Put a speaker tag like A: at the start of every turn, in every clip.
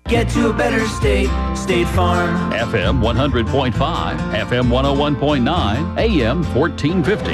A: Get to a better state, State Farm.
B: FM 100.5, FM 101.9, AM 1450.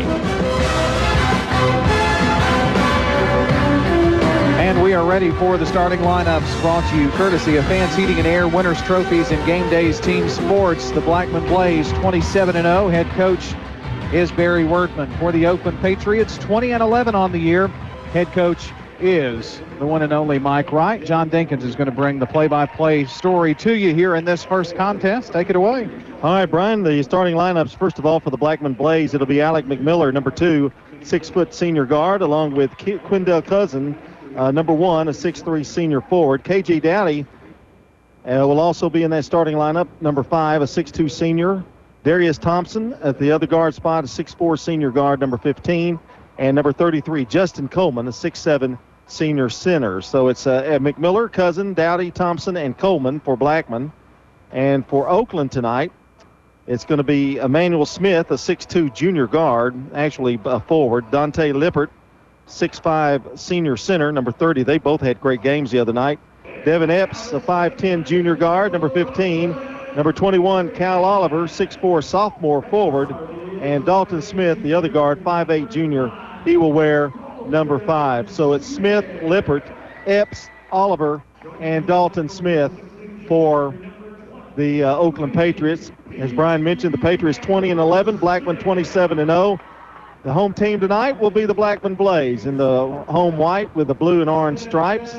C: And we are ready for the starting lineups brought to you courtesy of Fans Heating and Air, Winners Trophies, and Game Days Team Sports. The Blackman Blaze 27-0. Head coach is Barry Wertman. For the Oakland Patriots, 20-11 on the year. Head coach is the one and only Mike Wright. John Dinkins is going to bring the play-by-play story to you here in this first contest. Take it away.
D: All right, Brian, the starting lineups, first of all, for the Blackman Blaze, it'll be Alec McMiller, number 2, 6-foot senior guard, along with Quindell Cousin, number 1, a 6'3 senior forward. KJ Dowdy will also be in that starting lineup, number 5, a 6'2 senior. Darius Thompson at the other guard spot, a 6'4 senior guard, number 15. And number 33, Justin Coleman, a 6'7 senior center. So it's McMiller, Cousin, Dowdy, Thompson, and Coleman for Blackman. And for Oakland tonight, it's going to be Emmanuel Smith, a 6'2 junior guard, actually a forward. Dante Lippert, 6'5 senior center, number 30. They both had great games the other night. Devin Epps, a 5'10 junior guard, number 15. Number 21, Cal Oliver, 6'4 sophomore forward. And Dalton Smith, the other guard, 5'8 junior. He will wear number 5. So it's Smith, Lippert, Epps, Oliver, and Dalton Smith for the Oakland Patriots. As Brian mentioned, the Patriots 20-11, Blackman 27-0. The home team tonight will be the Blackman Blaze in the home white with the blue and orange stripes.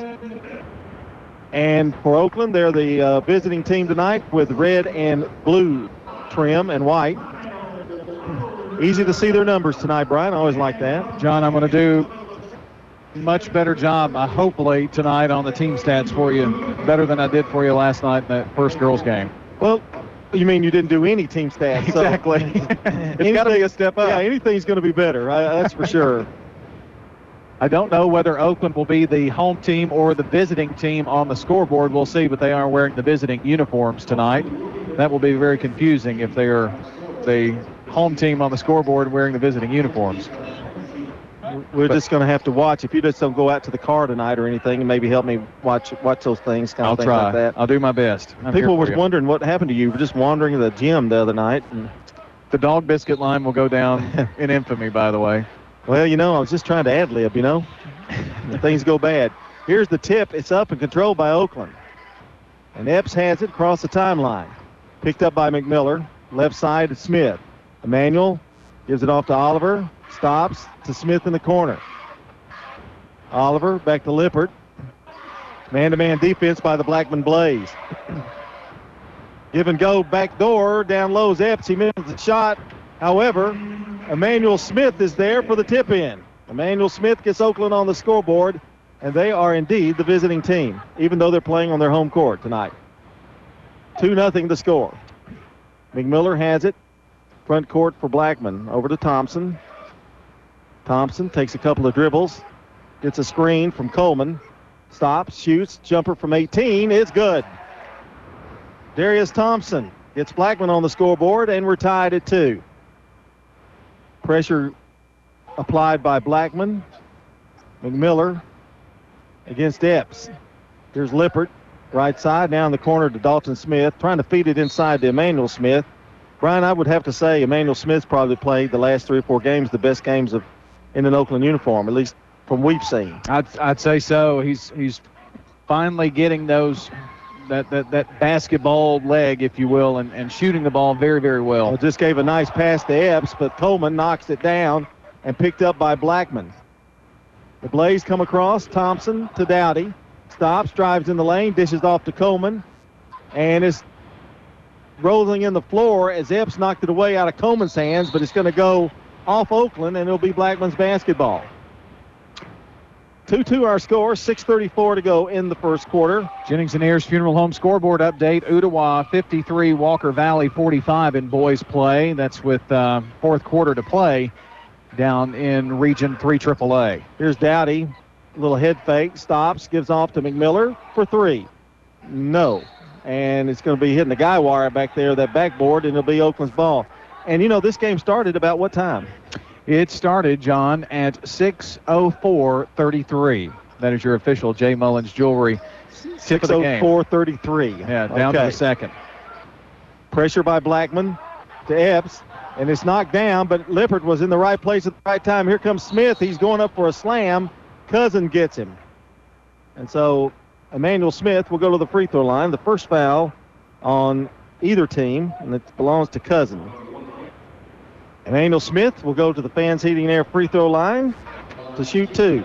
D: And for Oakland, they're the visiting team tonight with red and blue trim and white. Easy to see their numbers tonight, Brian. I always like that.
C: John, I'm going to do much better job, hopefully, tonight on the team stats for you, better than I did for you last night in that first girls game.
D: Well, you mean you didn't do any team stats?
C: Exactly.
D: So
C: it's got to be a step up.
D: Yeah, anything's going to be better. That's for sure.
C: I don't know whether Oakland will be the home team or the visiting team on the scoreboard. We'll see, but they are wearing the visiting uniforms tonight. That will be very confusing if they are the home team on the scoreboard wearing the visiting uniforms.
D: We're just going to have to watch. If you just don't go out to the car tonight or anything, and maybe help me watch those things,
C: I'll
D: things
C: try.
D: like that.
C: I'll do my best.
D: People were wondering what happened to you. You were just wandering the gym the other night. And
C: the dog biscuit line will go down in infamy, by the way.
D: Well, I was just trying to ad-lib, Things go bad. Here's the tip. It's up and controlled by Oakland. And Epps has it across the timeline. Picked up by McMiller. Left side to Smith. Emmanuel gives it off to Oliver. Stops to Smith in the corner. Oliver back to Lippert. Man-to-man defense by the Blackman Blaze. Give and go back door. Down low's Epps. He misses the shot. However, Emmanuel Smith is there for the tip-in. Emmanuel Smith gets Oakland on the scoreboard, and they are indeed the visiting team, even though they're playing on their home court tonight. 2-0 the score. McMiller has it. Front court for Blackman. Over to Thompson. Thompson takes a couple of dribbles. Gets a screen from Coleman. Stops, shoots, jumper from 18. It's good. Darius Thompson gets Blackman on the scoreboard, and we're tied at 2. Pressure applied by Blackman. McMiller against Epps. Here's Lippert, right side, now in the corner to Dalton Smith, trying to feed it inside to Emmanuel Smith. Brian, I would have to say Emmanuel Smith's probably played the last 3 or 4 games, the best games in an Oakland uniform, at least from we've seen.
C: I'd say so. He's finally getting that basketball leg, if you will, and shooting the ball very, very well.
D: Just gave a nice pass to Epps, but Coleman knocks it down and picked up by Blackman. The Blaze come across. Thompson to Dowdy. Stops, drives in the lane, dishes off to Coleman, and is rolling in the floor as Epps knocked it away out of Coleman's hands, but it's going to go off Oakland, and it'll be Blackman's basketball. 2-2 our score, 6:34 to go in the first quarter.
C: Jennings and Ayers Funeral Home scoreboard update. Ottawa 53, Walker Valley 45 in boys play. That's with fourth quarter to play down in Region 3 AAA.
D: Here's Dowdy. Little head fake. Stops. Gives off to McMiller for 3. No. And it's going to be hitting the guy wire back there, that backboard, and it'll be Oakland's ball. And, this game started about what time?
C: It started, John, at 6:04:33. That is your official J. Mullins Jewelry
D: 6:04:33.
C: Yeah, down to the second.
D: Pressure by Blackman to Epps, and it's knocked down, but Lippert was in the right place at the right time. Here comes Smith. He's going up for a slam. Cousin gets him. And so Emmanuel Smith will go to the free throw line. The first foul on either team, and it belongs to Cousin. Emmanuel Smith will go to the Fans Heating and Air free throw line to shoot 2.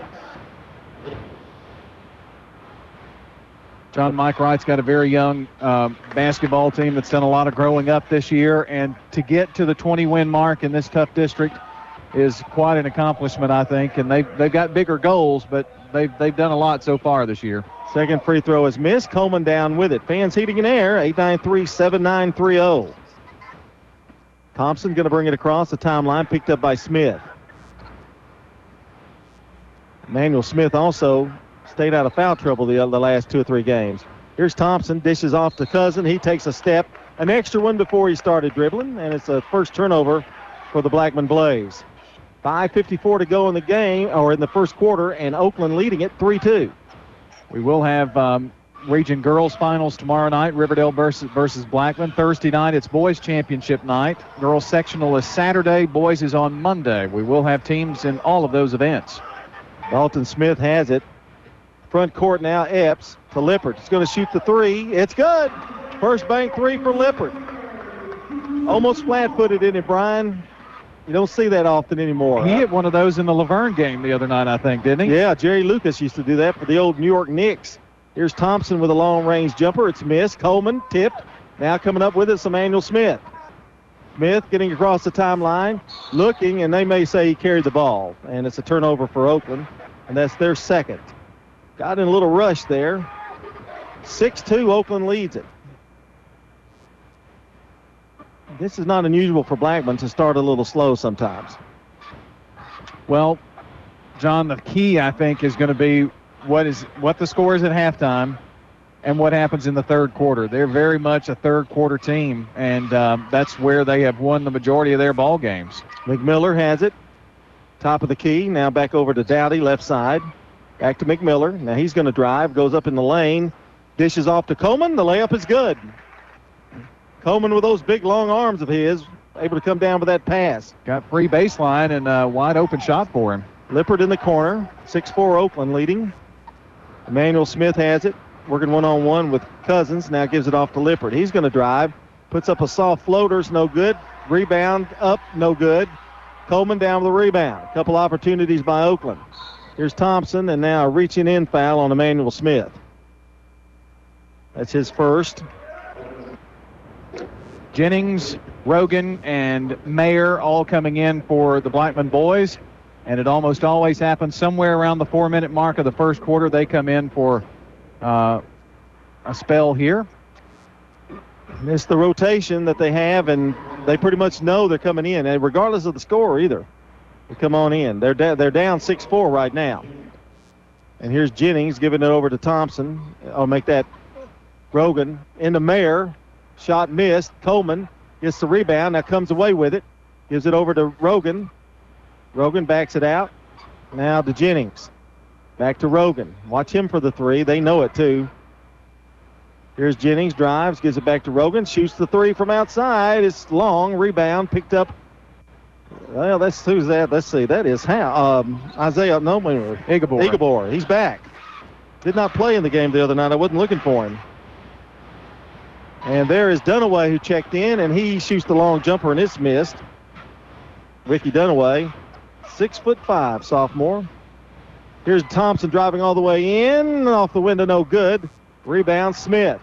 C: John Mike Wright's got a very young basketball team that's done a lot of growing up this year, and to get to the 20-win mark in this tough district is quite an accomplishment, I think. And they've got bigger goals, but they've done a lot so far this year.
D: Second free throw is missed. Coleman down with it. Fans Heating and Air, 893-7930. Thompson going to bring it across the timeline, picked up by Smith. Emmanuel Smith also stayed out of foul trouble the last 2 or 3 games. Here's Thompson, dishes off to Cousin. He takes a step, an extra one before he started dribbling, and it's a first turnover for the Blackman Blaze. 5:54 to go in the game, or in the first quarter, and Oakland leading it 3-2.
C: We will have Region Girls Finals tomorrow night, Riverdale versus Blackman. Thursday night, it's Boys Championship night. Girls Sectional is Saturday. Boys is on Monday. We will have teams in all of those events.
D: Dalton Smith has it. Front court now, Epps to Lippert. He's going to shoot the 3. It's good. First bank 3 for Lippert. Almost flat-footed, isn't it, Brian? You don't see that often anymore.
C: He hit one of those in the Laverne game the other night, I think, didn't he?
D: Yeah, Jerry Lucas used to do that for the old New York Knicks. Here's Thompson with a long-range jumper. It's missed. Coleman tipped. Now coming up with it, Emmanuel Smith. Smith getting across the timeline, looking, and they may say he carried the ball. And it's a turnover for Oakland, and that's their second. Got in a little rush there. 6-2, Oakland leads it. This is not unusual for Blackman to start a little slow sometimes.
C: Well, John, the key, I think, is going to be what the score is at halftime and what happens in the third quarter. They're very much a third quarter team, and that's where they have won the majority of their ball games.
D: McMiller has it. Top of the key. Now back over to Dowdy, left side. Back to McMiller. Now he's going to drive. Goes up in the lane. Dishes off to Coleman. The layup is good. Coleman with those big, long arms of his, able to come down with that pass.
C: Got free baseline and a wide open shot for him.
D: Lippert in the corner. 6-4 Oakland leading. Emmanuel Smith has it. Working one-on-one with Cousins. Now gives it off to Lippert. He's going to drive. Puts up a soft floater. It's no good. Rebound up. No good. Coleman down with the rebound. A couple opportunities by Oakland. Here's Thompson, and now a reaching in foul on Emmanuel Smith. That's his first.
C: Jennings, Rogan, and Mayer all coming in for the Blackman boys. And it almost always happens somewhere around the 4-minute mark of the first quarter. They come in for a spell here.
D: It's the rotation that they have, and they pretty much know they're coming in, and regardless of the score either. They come on in. They're down 6-4 right now. And here's Jennings giving it over to Thompson. I'll make that Rogan into Mayer. Shot missed. Coleman gets the rebound. Now comes away with it. Gives it over to Rogan. Rogan backs it out. Now to Jennings. Back to Rogan. Watch him for the 3. They know it too. Here's Jennings. Drives. Gives it back to Rogan. Shoots the 3 from outside. It's long. Rebound. Picked up. Well, who's that? Let's see. That is Isaiah. No, Igabor. He's back. Did not play in the game the other night. I wasn't looking for him. And there is Dunaway, who checked in, and he shoots the long jumper, and it's missed. Ricky Dunaway, 6'5", sophomore. Here's Thompson driving all the way in, off the window, no good. Rebound, Smith.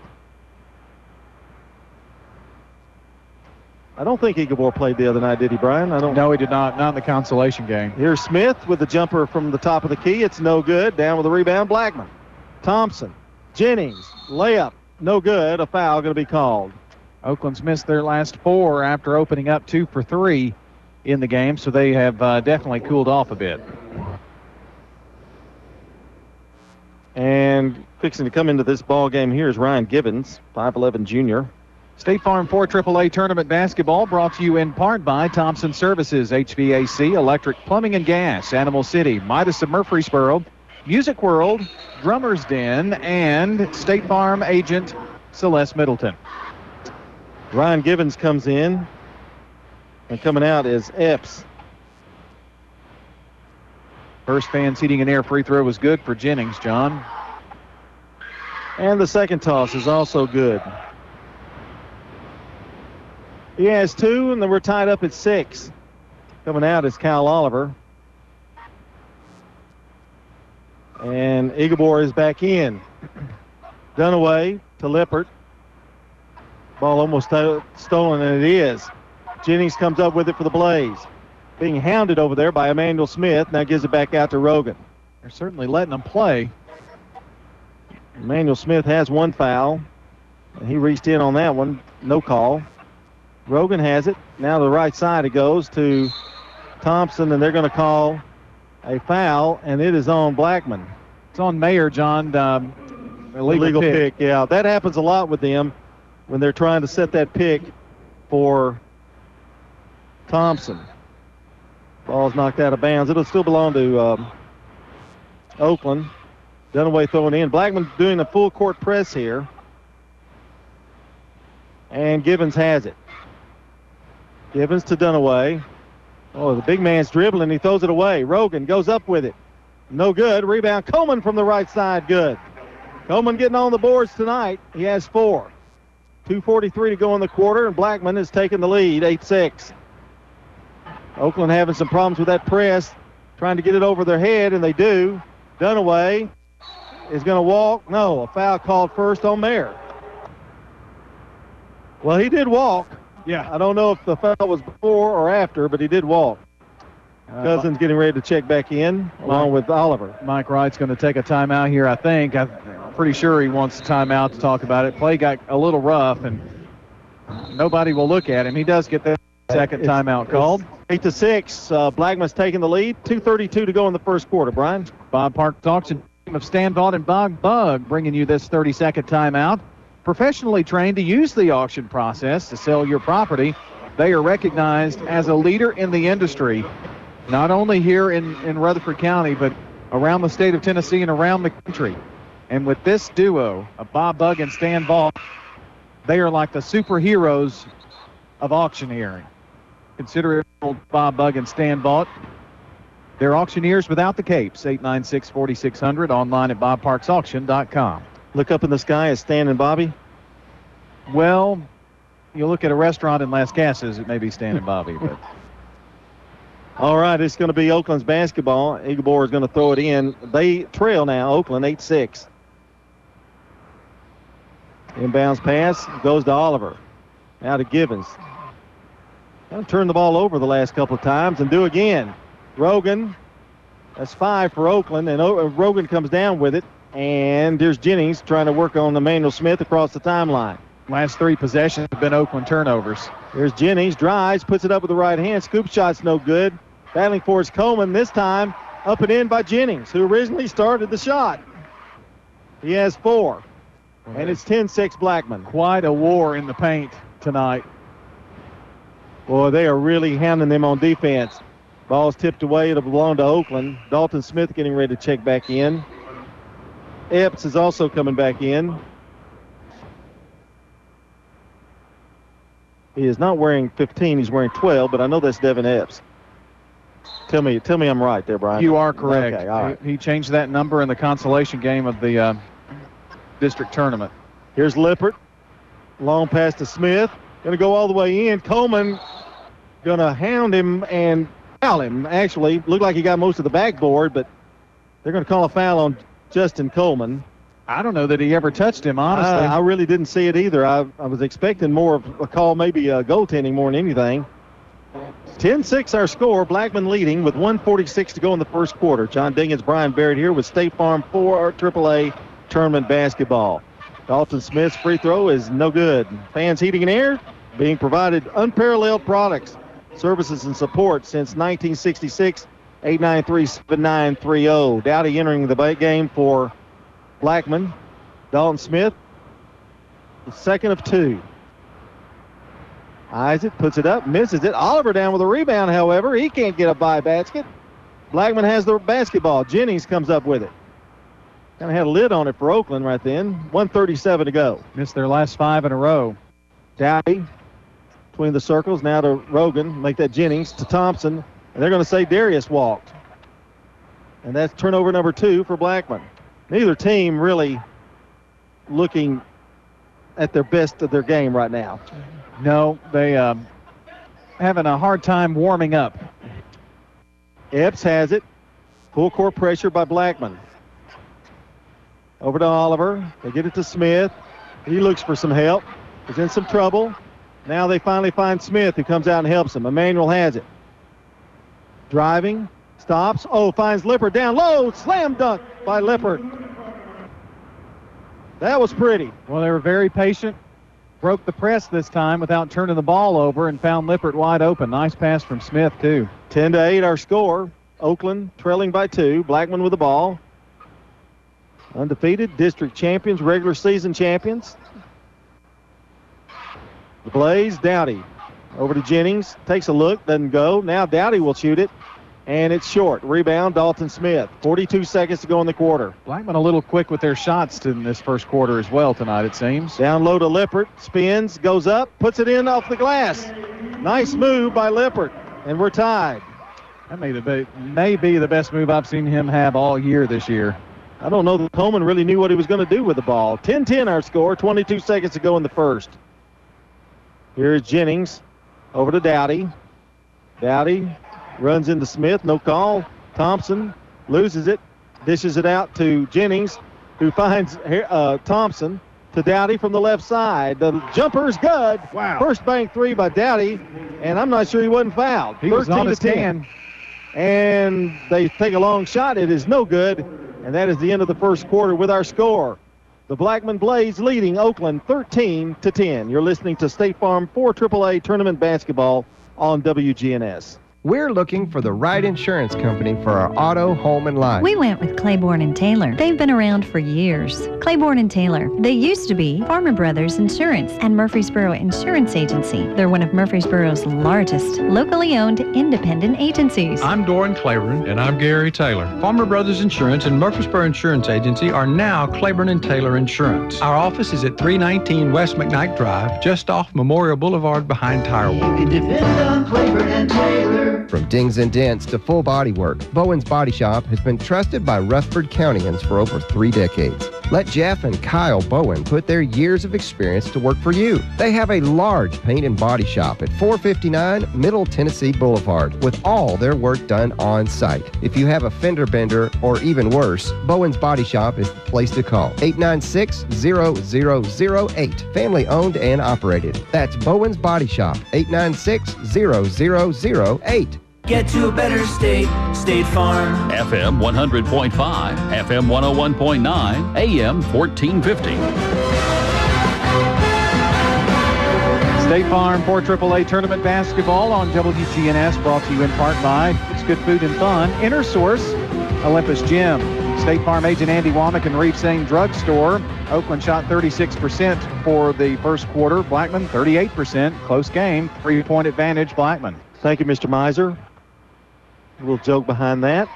D: I don't think Igabor played the other night, did he, Brian?
C: No, he did not. Not in the consolation game.
D: Here's Smith with the jumper from the top of the key. It's no good. Down with the rebound, Blackman. Thompson, Jennings, layup. No good. A foul going to be called.
C: Oakland's missed their last 4 after opening up 2 for 3 in the game, so they have definitely cooled off a bit.
D: And fixing to come into this ball game here is Ryan Gibbons, 5'11" junior.
C: State Farm 4 AAA Tournament Basketball brought to you in part by Thompson Services, HVAC, Electric, Plumbing, and Gas, Animal City, Midas of Murfreesboro, Music World, Drummer's Den, and State Farm agent Celeste Middleton.
D: Ryan Givens comes in, and coming out is Epps.
C: First Fans Heating and Air free throw was good for Jennings, John.
D: And the second toss is also good. He has 2, and then we're tied up at 6. Coming out is Kyle Oliver. And Igabor is back in. Dunaway to Lippert. Ball almost stolen, and it is. Jennings comes up with it for the Blaze. Being hounded over there by Emmanuel Smith. Now gives it back out to Rogan.
C: They're certainly letting them play.
D: Emmanuel Smith has 1 foul. And he reached in on that one. No call. Rogan has it. Now to the right side it goes to Thompson, and they're going to call a foul, and it is on Blackman.
C: It's on Mayer, John.
D: Illegal pick. Yeah, that happens a lot with them when they're trying to set that pick for Thompson. Ball's knocked out of bounds. It'll still belong to Oakland. Dunaway throwing in. Blackman doing a full court press here. And Givens has it. Givens to Dunaway. Oh, the big man's dribbling. He throws it away. Rogan goes up with it. No good. Rebound. Coleman from the right side. Good. Coleman getting on the boards tonight. He has 4. 2:43 to go in the quarter, and Blackman has taken the lead, 8-6. Oakland having some problems with that press, trying to get it over their head, and they do. Dunaway is going to walk. No, a foul called first on Mayer. Well, he did walk.
C: Yeah.
D: I don't know if the foul was before or after, but he did walk. Cousins getting ready to check back in, along with Oliver.
C: Mike Wright's going to take a timeout here, I think. I'm pretty sure he wants a timeout to talk about it. Play got a little rough, and nobody will look at him. He does get that second timeout called.
D: 8-6. Blackman's taking the lead. 2:32 to go in the first quarter. Brian?
C: Bob Park Auction team of Stan Vaught and Bob Bug bringing you this 30-second timeout. Professionally trained to use the auction process to sell your property. They are recognized as a leader in the industry, not only here in Rutherford County, but around the state of Tennessee and around the country. And with this duo of Bob Bug and Stan Vaught, they are like the superheroes of auctioneering. Consider it Bob Bug and Stan Vaught. They're auctioneers without the capes. 896-4600, online at bobparksauction.com.
D: Look up in the sky as Stan and Bobby.
C: Well, you look at a restaurant in Las Casas, it may be Stan and Bobby, but...
D: All right, it's going to be Oakland's basketball. Igabor is going to throw it in. They trail now, Oakland, 8-6. Inbounds pass goes to Oliver. Now to Givens. Going to turn the ball over the last couple of times and do again. Rogan, that's 5 for Oakland, and Rogan comes down with it. And there's Jennings trying to work on Emmanuel Smith across the timeline.
C: Last 3 possessions have been Oakland turnovers.
D: There's Jennings, drives, puts it up with the right hand. Scoop shot's no good. Battling for his Coleman, this time up and in by Jennings, who originally started the shot. He has 4. And it's 10-6 Blackman.
C: Quite a war in the paint tonight.
D: Boy, they are really hounding them on defense. Ball's tipped away. It'll belong to Oakland. Dalton Smith getting ready to check back in. Epps is also coming back in. He is not wearing 15. He's wearing 12, but I know that's Devin Epps. Tell me I'm right there, Brian.
C: You are correct.
D: Okay, all right.
C: He changed that number in the consolation game of the district tournament.
D: Here's Lippert. Long pass to Smith. Going to go all the way in. Coleman going to hound him and foul him. Actually, looked like he got most of the backboard, but they're going to call a foul on Justin Coleman.
C: I don't know that he ever touched him, honestly.
D: I really didn't see it either. I was expecting more of a call, maybe goaltending more than anything. 10-6 our score. Blackman leading with 1:46 to go in the first quarter. John Dinkins, Brian Barrett here with State Farm 4 AAA tournament basketball. Dalton Smith's free throw is no good. Fans Heating and Air being provided unparalleled products, services, and support since 1966. 893-7930. Dowdy entering the game for Blackman. Dalton Smith, the second of 2. Eyes it, puts it up, misses it. Oliver down with a rebound, however. He can't get a by basket. Blackman has the basketball. Jennings comes up with it. Kind of had a lid on it for Oakland right then. 1:37 to go.
C: Missed their last 5 in a row.
D: Dowdy between the circles. Now to Rogan. Make that Jennings to Thompson. And they're going to say Darius walked. And that's turnover number 2 for Blackman. Neither team really looking at their best of their game right now.
C: No, they having a hard time warming up.
D: Epps has it. Full court pressure by Blackman. Over to Oliver. They get it to Smith. He looks for some help. He's in some trouble. Now they finally find Smith, who comes out and helps him. Emmanuel has it. Driving. Stops. Oh, finds Lippert down low. Slam dunk by Lippert. That was pretty.
C: Well, they were very patient. Broke the press this time without turning the ball over and found Lippert wide open. Nice pass from Smith, too.
D: 10-8 our score. Oakland trailing by 2. Blackman with the ball. Undefeated, district champions, regular season champions. The Blaze, Dowdy. Over to Jennings. Takes a look, doesn't go. Now Dowdy will shoot it. And it's short. Rebound, Dalton Smith. 42 seconds to go in the quarter.
C: Blackman a little quick with their shots in this first quarter as well tonight, it seems.
D: Down low to Lippert. Spins, goes up, puts it in off the glass. Nice move by Lippert. And we're tied.
C: That may be the best move I've seen him have all year this year.
D: I don't know that Coleman really knew what he was going to do with the ball. 10-10 our score. 22 seconds to go in the first. Here's Jennings. Over to Dowdy. Dowdy runs into Smith. No call. Thompson loses it. Dishes it out to Jennings, who finds Thompson to Dowdy from the left side. The jumper's good.
C: Wow.
D: First bank 3 by Dowdy, and I'm not sure he wasn't fouled.
C: He was on his 10.
D: And they take a long shot. It is no good. And that is the end of the first quarter with our score. The Blackman Blaze leading Oakland 13-10. You're listening to State Farm 4 AAA Tournament Basketball on WGNS.
E: We're looking for the right insurance company for our auto, home, and life.
F: We went with Claiborne and Taylor. They've been around for years. Claiborne and Taylor. They used to be Farmer Brothers Insurance and Murfreesboro Insurance Agency. They're one of Murfreesboro's largest locally owned independent agencies.
G: I'm Doran Claiborne. And I'm Gary Taylor. Farmer Brothers Insurance and Murfreesboro Insurance Agency are now Claiborne and Taylor Insurance. Our office is at 319 West McKnight Drive, just off Memorial Boulevard behind Tire World.
A: You can depend on Claiborne and Taylor.
E: From dings and dents to full body work, Bowen's Body Shop has been trusted by Rutherford Countyans for over 3 decades. Let Jeff and Kyle Bowen put their years of experience to work for you. They have a large paint and body shop at 459 Middle Tennessee Boulevard with all their work done on site. If you have a fender bender or even worse, Bowen's Body Shop is the place to call. 896-0008. Family owned and operated. That's Bowen's Body Shop. 896-0008.
A: Get to a better state, State Farm.
B: FM 100.5, FM 101.9, AM 1450.
C: State Farm 4 AAA Tournament Basketball on WGNS, brought to you in part by It's Good Food and Fun, InnerSource, Olympus Gym, State Farm agent Andy Womack and Reeve Sane Drug Store. Oakland shot 36% for the first quarter. Blackman 38%. Close game. 3-point advantage, Blackman.
D: Thank you, Mr. Miser. A little joke behind that.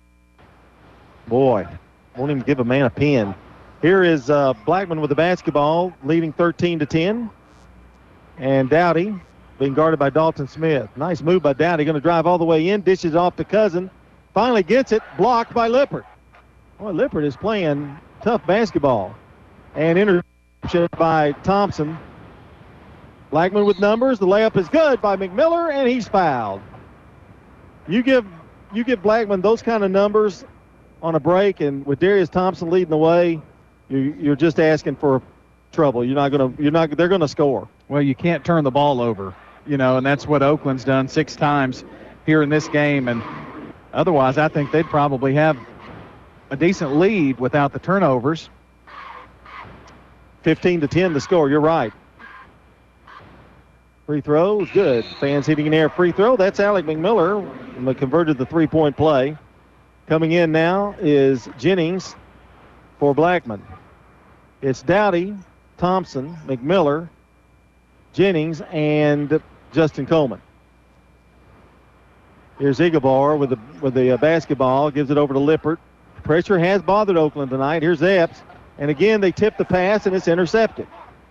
D: Boy, won't even give a man a pin. Here is Blackman with the basketball, leading 13-10. And Dowdy being guarded by Dalton Smith. Nice move by Dowdy. Going to drive all the way in. Dishes off to Cousin. Finally gets it. Blocked by Lippert. Boy, Lippert is playing tough basketball. And interception by Thompson. Blackman with numbers. The layup is good by McMiller, and he's fouled. You give Blackman those kind of numbers on a break, and with Darius Thompson leading the way, you're just asking for trouble. They're gonna score.
C: Well, you can't turn the ball over, and that's what Oakland's done 6 times here in this game. And otherwise, I think they'd probably have a decent lead without the turnovers.
D: 15-10 the score. You're right. Free throw is good. Fans hitting an air free throw. That's Alec McMiller. And converted the 3-point play. Coming in now is Jennings for Blackman. It's Dowdy, Thompson, McMiller, Jennings, and Justin Coleman. Here's Igabar with the basketball. Gives it over to Lippert. Pressure has bothered Oakland tonight. Here's Epps. And again, they tip the pass, and it's intercepted.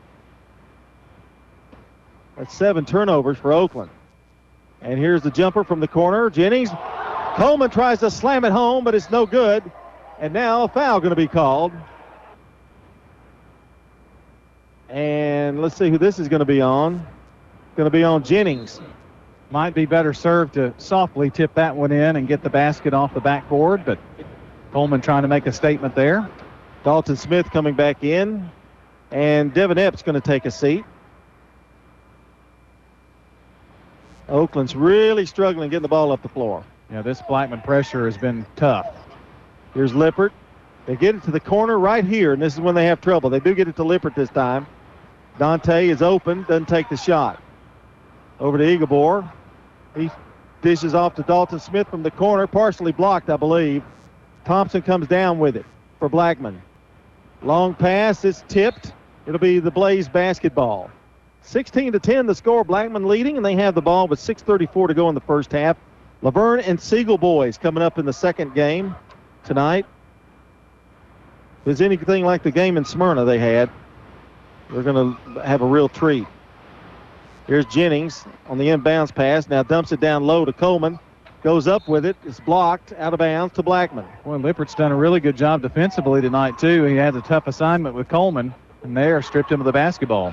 D: That's 7 turnovers for Oakland. And here's the jumper from the corner. Jennings. Coleman tries to slam it home, but it's no good. And now a foul going to be called. And let's see who this is going to be on. Going to be on Jennings.
C: Might be better served to softly tip that one in and get the basket off the backboard, but Coleman trying to make a statement there.
D: Dalton Smith coming back in. And Devin Epps going to take a seat. Oakland's really struggling getting the ball up the floor.
C: Yeah, this Blackman pressure has been tough.
D: Here's Lippert. They get it to the corner right here, and this is when they have trouble. They do get it to Lippert this time. Dante is open, doesn't take the shot. Over to Igabor. He dishes off to Dalton Smith from the corner, partially blocked, I believe. Thompson comes down with it for Blackman. Long pass, it's tipped. It'll be the Blaze basketball. 16-10 the score, Blackman leading, and they have the ball with 6:34 to go in the first half. Laverne and Siegel boys coming up in the second game tonight. If it's anything like the game in Smyrna they had, they're going to have a real treat. Here's Jennings on the inbounds pass. Now dumps it down low to Coleman. Goes up with it. It's blocked out of bounds to Blackman.
C: Well, Lippert's done a really good job defensively tonight, too. He had a tough assignment with Coleman, and there stripped him of the basketball.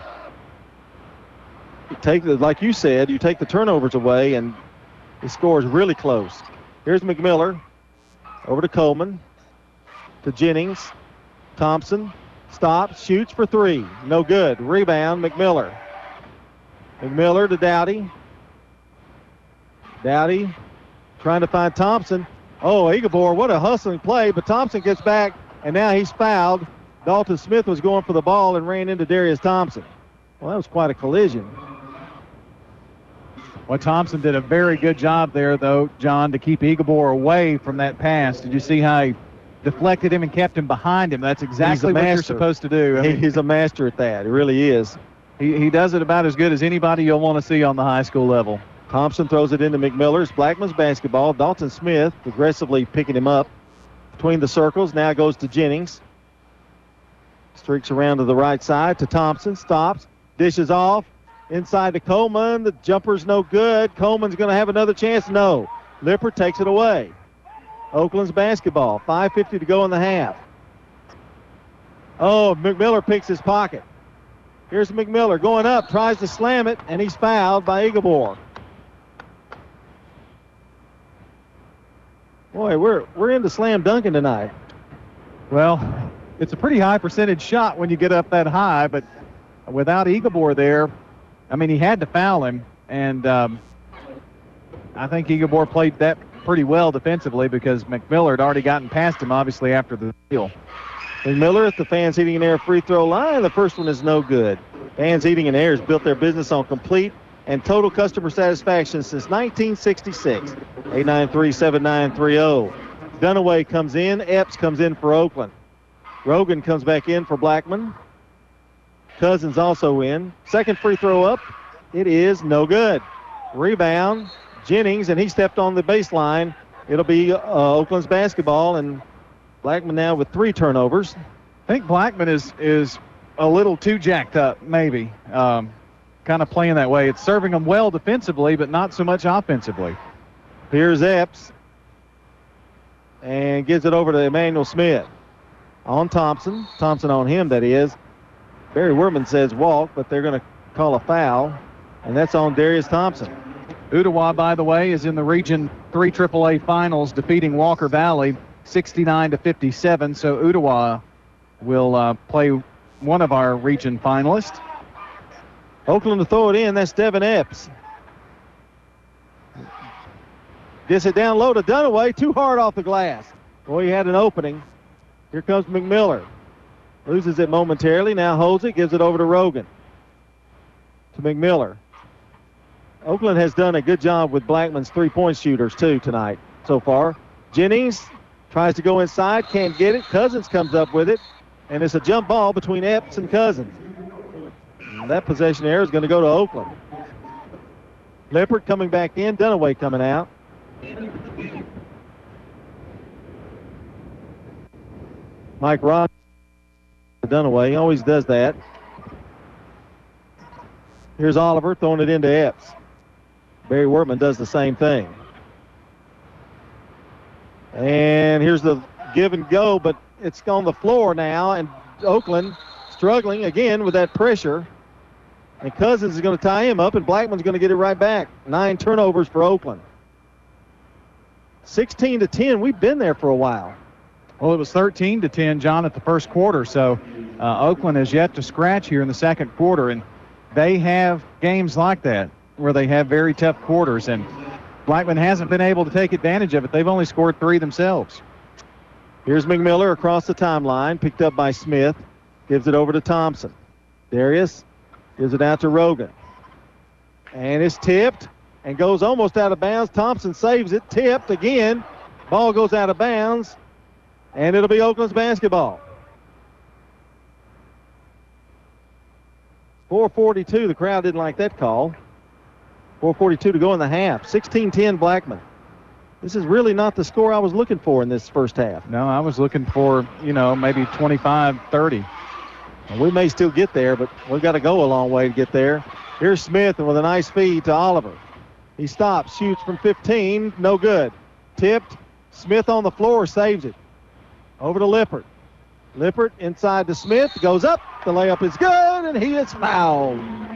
D: Like you said, you take the turnovers away, and the score is really close. Here's McMiller. Over to Coleman. To Jennings. Thompson. Stops. Shoots for 3. No good. Rebound, McMiller. McMiller to Dowdy. Dowdy trying to find Thompson. Oh, Igabor, what a hustling play, but Thompson gets back, and now he's fouled. Dalton Smith was going for the ball and ran into Darius Thompson. Well, that was quite a collision.
C: Well, Thompson did a very good job there, though, John, to keep Igabor away from that pass. Did you see how he deflected him and kept him behind him? That's exactly what you're supposed to do. I mean,
D: he's a master at that. He really is.
C: He does it about as good as anybody you'll want to see on the high school level.
D: Thompson throws it into McMiller. It's Blackman's basketball. Dalton Smith aggressively picking him up between the circles. Now goes to Jennings. Streaks around to the right side to Thompson. Stops. Dishes off. Inside to Coleman. The jumper's no good. Coleman's going to have another chance. No. Lippert takes it away. Oakland's basketball. 5:50 to go in the half. Oh, McMiller picks his pocket. Here's McMiller going up, tries to slam it, and he's fouled by Igabor. Boy, we're into slam dunking tonight.
C: Well, it's a pretty high percentage shot when you get up that high, but without Igabor there, I mean, he had to foul him, and I think Igabor played that pretty well defensively because McMiller had already gotten past him, obviously, after the steal.
D: McMiller at the Fans Heating and Air free throw line. The first one is no good. Fans Heating and Air has built their business on complete and total customer satisfaction since 1966. 893-7930. Dunaway comes in. Epps comes in for Oakland. Rogan comes back in for Blackman. Cousins also in. Second free throw up. It is no good. Rebound, Jennings, and he stepped on the baseline. It'll be Oakland's basketball, and Blackman now with 3 turnovers.
C: I think Blackman is a little too jacked up, maybe. Kind of playing that way. It's serving them well defensively, but not so much offensively.
D: Here's Epps. And gives it over to Emmanuel Smith. On Thompson. Thompson on him, that is. Barry Werman says walk, but they're going to call a foul. And that's on Darius Thompson.
C: Ottawa, by the way, is in the Region 3 AAA Finals, defeating Walker Valley 69-57. So Ottawa will play one of our region finalists.
D: Oakland to throw it in. That's Devin Epps. Gets it down low to Dunaway. Too hard off the glass. Boy, he had an opening. Here comes McMiller. Loses it momentarily. Now holds it. Gives it over to Rogan. To McMiller. Oakland has done a good job with Blackman's three-point shooters, too, tonight so far. Jennings tries to go inside. Can't get it. Cousins comes up with it. And it's a jump ball between Epps and Cousins. And that possession error is going to go to Oakland. Lippert coming back in. Dunaway coming out. Mike Rod Dunaway. He always does that. Here's Oliver throwing it into Epps. Barry Wortman does the same thing. And here's the give and go, but it's on the floor now, and Oakland struggling again with that pressure. And Cousins is going to tie him up, and Blackman's going to get it right back. 9 turnovers for Oakland. 16-10. We've been there for a while.
C: Well, it was 13-10, John, at the first quarter. So Oakland has yet to scratch here in the second quarter, and they have games like that where they have very tough quarters, and Blackman hasn't been able to take advantage of it. They've only scored 3 themselves.
D: Here's McMiller across the timeline, picked up by Smith. Gives it over to Thompson. Darius gives it out to Rogan. And it's tipped and goes almost out of bounds. Thompson saves it. Tipped again. Ball goes out of bounds. And it'll be Oakland's basketball. 4:42. The crowd didn't like that call. 4:42 to go in the half. 16-10 Blackman. This is really not the score I was looking for in this first half.
C: No, I was looking for, maybe 25-30.
D: We may still get there, but we've got to go a long way to get there. Here's Smith with a nice feed to Oliver. He stops, shoots from 15, no good. Tipped, Smith on the floor, saves it. Over to Lippert. Lippert inside to Smith, goes up, the layup is good, and he is fouled.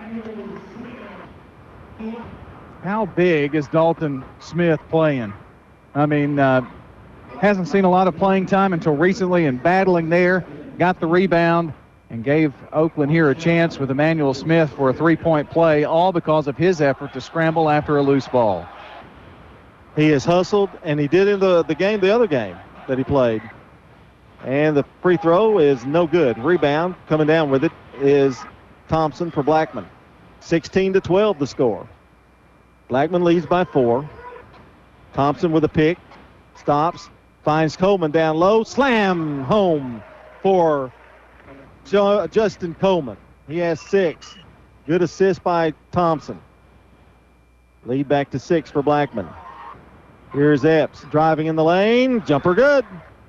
C: How big is Dalton Smith playing? I mean, hasn't seen a lot of playing time until recently, and battling there, got the rebound, and gave Oakland here a chance with Emmanuel Smith for a three-point play, all because of his effort to scramble after a loose ball.
D: He has hustled, and he did in the other game that he played. And the free throw is no good. Rebound coming down with it is Thompson for Blackman. 16-12 the score. Blackman leads by 4. Thompson with a pick. Stops. Finds Coleman down low. Slam home for Justin Coleman. He has 6. Good assist by Thompson. Lead back to 6 for Blackman. Here's Epps driving in the lane. Jumper good.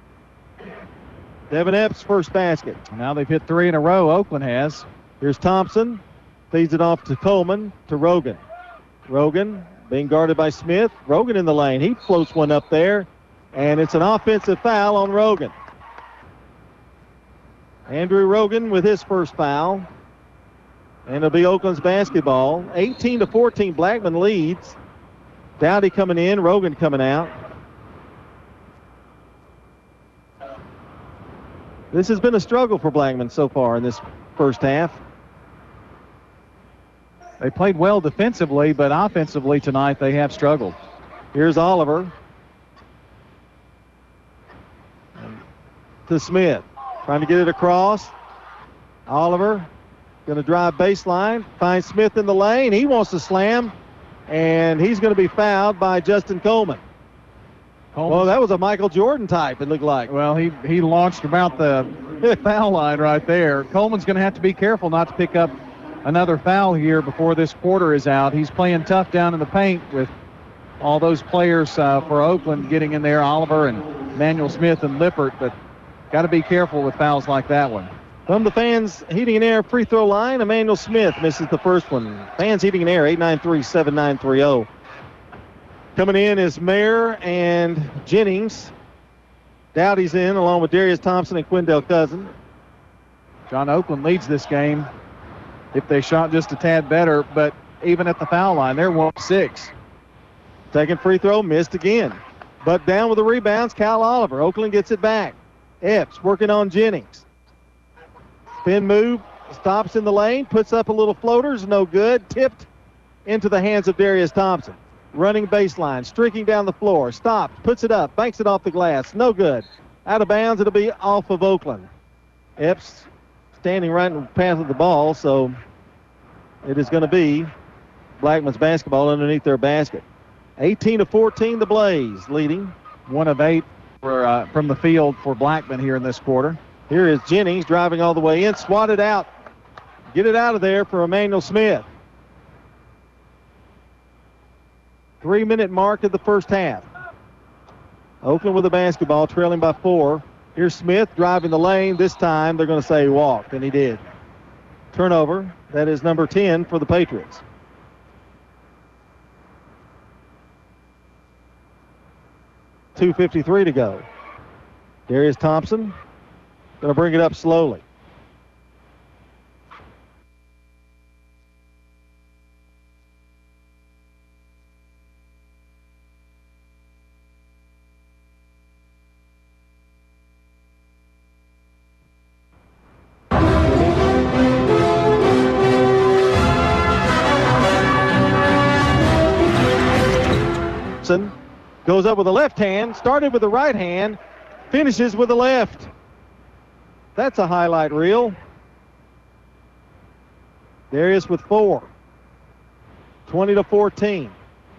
D: Devin Epps' first basket.
C: Now they've hit 3 in a row, Oakland has.
D: Here's Thompson. Feeds it off to Coleman, to Rogan. Rogan being guarded by Smith. Rogan in the lane. He floats one up there, and it's an offensive foul on Rogan. Andrew Rogan with his first foul. And it'll be Oakland's basketball. 18-14, Blackman leads. Dowdy coming in, Rogan coming out. This has been a struggle for Blackman so far in this first half.
C: They played well defensively, but offensively tonight they have struggled.
D: Here's Oliver to Smith. Trying to get it across. Oliver going to drive baseline. Finds Smith in the lane. He wants to slam, and he's going to be fouled by Justin Coleman. Well, that was a Michael Jordan type, it looked like.
C: Well, he launched about the foul line right there. Coleman's going to have to be careful not to pick up another foul here before this quarter is out. He's playing tough down in the paint with all those players for Oakland getting in there, Oliver and Emmanuel Smith and Lippert, but got to be careful with fouls like that one.
D: From the Fans Heating and Air free throw line, Emmanuel Smith misses the first one. Fans Heating and Air, 893-7930. Coming in is Mayer and Jennings. Dowdy's in along with Darius Thompson and Quindell Cousin.
C: John, Oakland leads this game if they shot just a tad better, but even at the foul line, they're 1-6.
D: Second free throw, missed again. But down with the rebounds, Kyle Oliver. Oakland gets it back. Epps working on Jennings. Spin move, stops in the lane, puts up a little floaters, no good. Tipped into the hands of Darius Thompson. Running baseline, streaking down the floor, stops, puts it up, banks it off the glass, no good. Out of bounds, it'll be off of Oakland. Epps standing right in the path of the ball, so it is going to be Blackman's basketball underneath their basket. 18-14, the Blaze leading.
C: 1 of 8 from the field for Blackman here in this quarter.
D: Here is Jennings driving all the way in, swatted out. Get it out of there for Emmanuel Smith. 3-minute mark of the first half. Oakland with the basketball, trailing by 4. Here's Smith driving the lane. This time they're going to say he walked, and he did. Turnover. That is number 10 for the Patriots. .253 to go. Darius Thompson going to bring it up slowly. Goes up with the left hand, started with the right hand, finishes with the left. That's a highlight reel. Darius with 4. 20-14.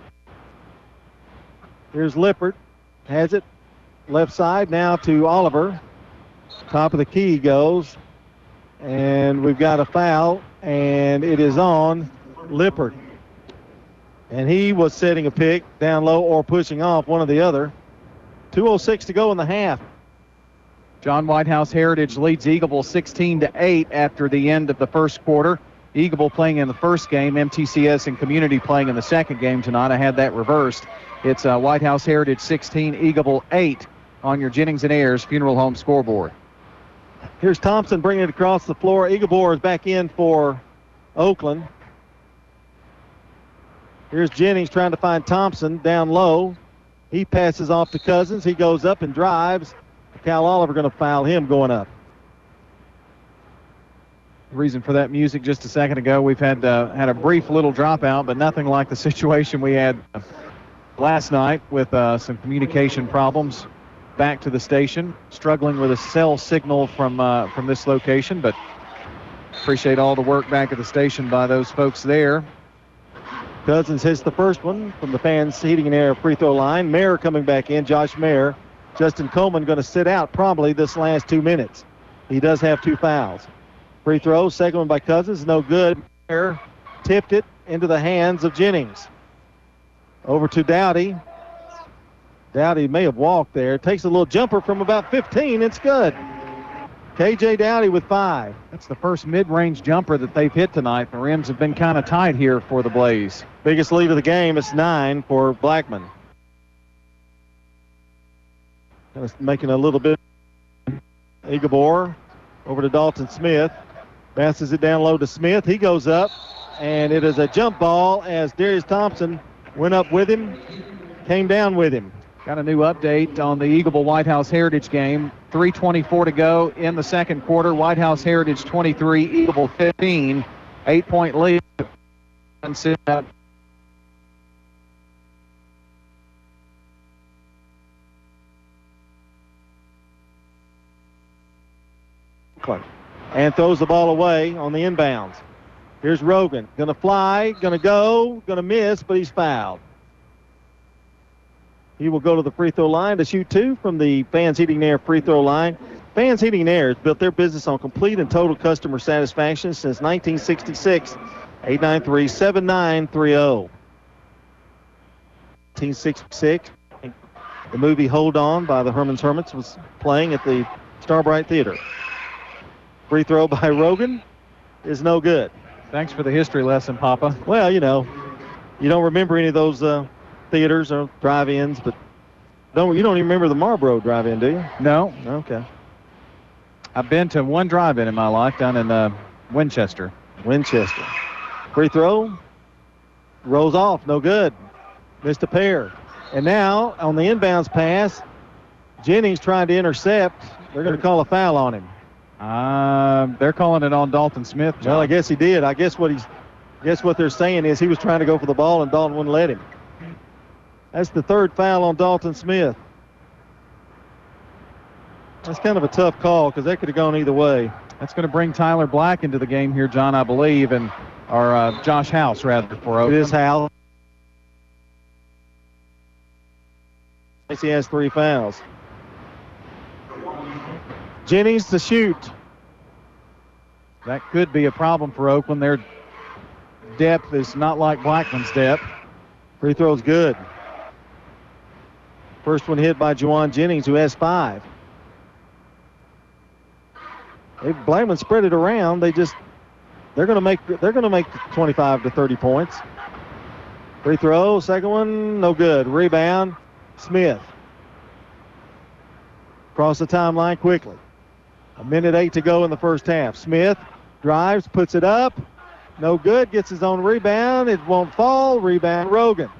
D: Here's Lippert. Has it. Left side now to Oliver. Top of the key goes. And we've got a foul, and it is on Lippert. And he was setting a pick down low or pushing off, one or the other. 2:06 to go in the half.
C: John Whitehouse Heritage leads Eagleville 16-8 after the end of the first quarter. Eagleville playing in the first game, MTCS and Community playing in the second game tonight. I had that reversed. It's Whitehouse Heritage 16, Eagleville 8 on your Jennings and Ayers Funeral Home scoreboard.
D: Here's Thompson bringing it across the floor. Eagleboro is back in for Oakland. Here's Jennings trying to find Thompson down low. He passes off to Cousins. He goes up and drives. Cal Oliver going to foul him going up.
C: The reason for that music just a second ago, we've had a brief little dropout, but nothing like the situation we had last night with some communication problems back to the station. Struggling with a cell signal from this location, but appreciate all the work back at the station by those folks there.
D: Cousins hits the first one from the Fans Heating and Air free throw line. Mayer coming back in, Josh Mayer. Justin Coleman going to sit out probably this last 2 minutes. He does have 2 fouls. Free throw, second one by Cousins, no good. Mayer tipped it into the hands of Jennings. Over to Dowdy. Dowdy may have walked there. Takes a little jumper from about 15. It's good. K.J. Dowdy with 5.
C: That's the first mid-range jumper that they've hit tonight. The rims have been kind of tight here for the Blaze.
D: Biggest lead of the game. It's 9 for Blackman. Kind of making a little bit. Eagleboro over to Dalton Smith. Passes it down low to Smith. He goes up, and it is a jump ball as Darius Thompson went up with him, came down with him.
C: Got a new update on the Eagleville Whitehouse Heritage game. 3:24 to go in the second quarter. Whitehouse Heritage 23, Eagleville 15. 8-point lead.
D: And throws the ball away on the inbounds. Here's Rogan. Going to fly, going to go, going to miss, but he's fouled. He will go to the free throw line to shoot 2 from the Fans Heating and Air free throw line. Fans Heating and Air has built their business on complete and total customer satisfaction since 1966. 893-7930. 1966. The movie Hold On by the Herman's Hermits was playing at the Starbright Theater. Free throw by Rogan is no good.
C: Thanks for the history lesson, Papa.
D: Well, you know, you don't remember any of those theaters or drive-ins, but you don't even remember the Marlboro drive-in, do you?
C: No.
D: Okay.
C: I've been to one drive-in in my life down in Winchester.
D: Winchester. Free throw. Rolls off. No good. Missed a pair. And now, on the inbounds pass, Jennings trying to intercept. They're going to call a foul on him.
C: They're calling it on Dalton Smith, John.
D: Well, I guess he did. I guess what they're saying is he was trying to go for the ball and Dalton wouldn't let him. That's the third foul on Dalton Smith. That's kind of a tough call because that could have gone either way.
C: That's going to bring Tyler Black into the game here, John, I believe, or Josh House, rather, for Oakland.
D: It is House. He has 3 fouls. Jennings to shoot.
C: That could be a problem for Oakland. Their depth is not like Blackman's depth.
D: Free throw's good. First one hit by Juwan Jennings, who has 5. Blackman spread it around. They're going to make 25 to 30 points. Free throw, second one, no good. Rebound, Smith. Across the timeline quickly. 1:08 to go in the first half. Smith drives, puts it up. No good, gets his own rebound. It won't fall. Rebound, Rogan.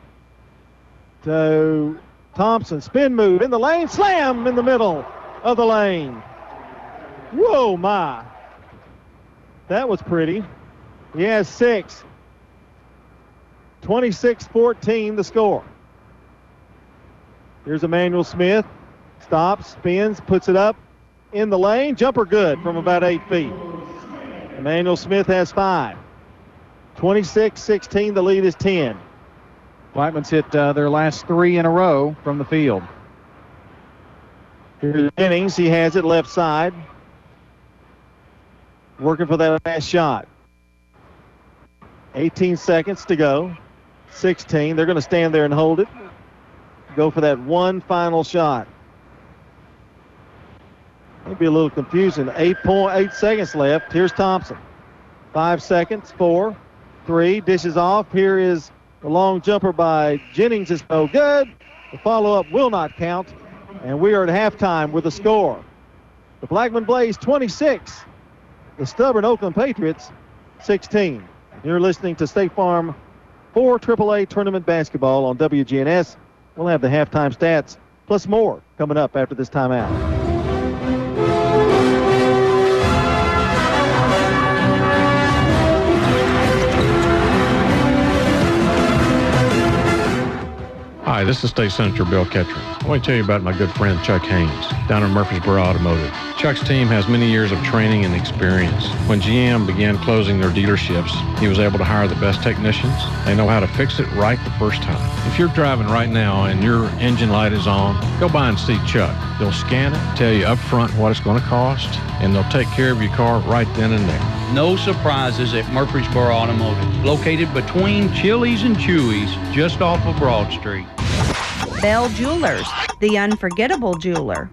D: To Thompson, spin move in the lane, slam in the middle of the lane. Whoa, my. That was pretty. He has 6. 26-14 the score. Here's Emmanuel Smith. Stops, spins, puts it up in the lane. Jumper good from about 8 feet. Emmanuel Smith has 5. 26-16, the lead is 10.
C: Blackman's hit their last 3 in a row from the field.
D: Here's Jennings. He has it left side. Working for that last shot. 18 seconds to go. 16. They're going to stand there and hold it. Go for that one final shot. Maybe a little confusing. 8 seconds left. Here's Thompson. 5 seconds. 4, 3. Dishes off. Here is the long jumper by Jennings. Is no good. The follow-up will not count. And we are at halftime with a score. The Blackman Blaze 26. The stubborn Oakland Patriots 16. You're listening to State Farm 4 AAA Tournament Basketball on WGNS. We'll have the halftime stats plus more coming up after this timeout.
G: Hi, this is State Senator Bill Ketchum. I want to tell you about my good friend Chuck Haynes down in Murfreesboro Automotive. Chuck's team has many years of training and experience. When GM began closing their dealerships, he was able to hire the best technicians. They know how to fix it right the first time. If you're driving right now and your engine light is on, go by and see Chuck. They'll scan it, tell you up front what it's going to cost, and they'll take care of your car right then and there.
H: No surprises at Murfreesboro Automotive, located between Chili's and Chewy's, just off of Broad Street.
I: Bell Jewelers, the unforgettable jeweler.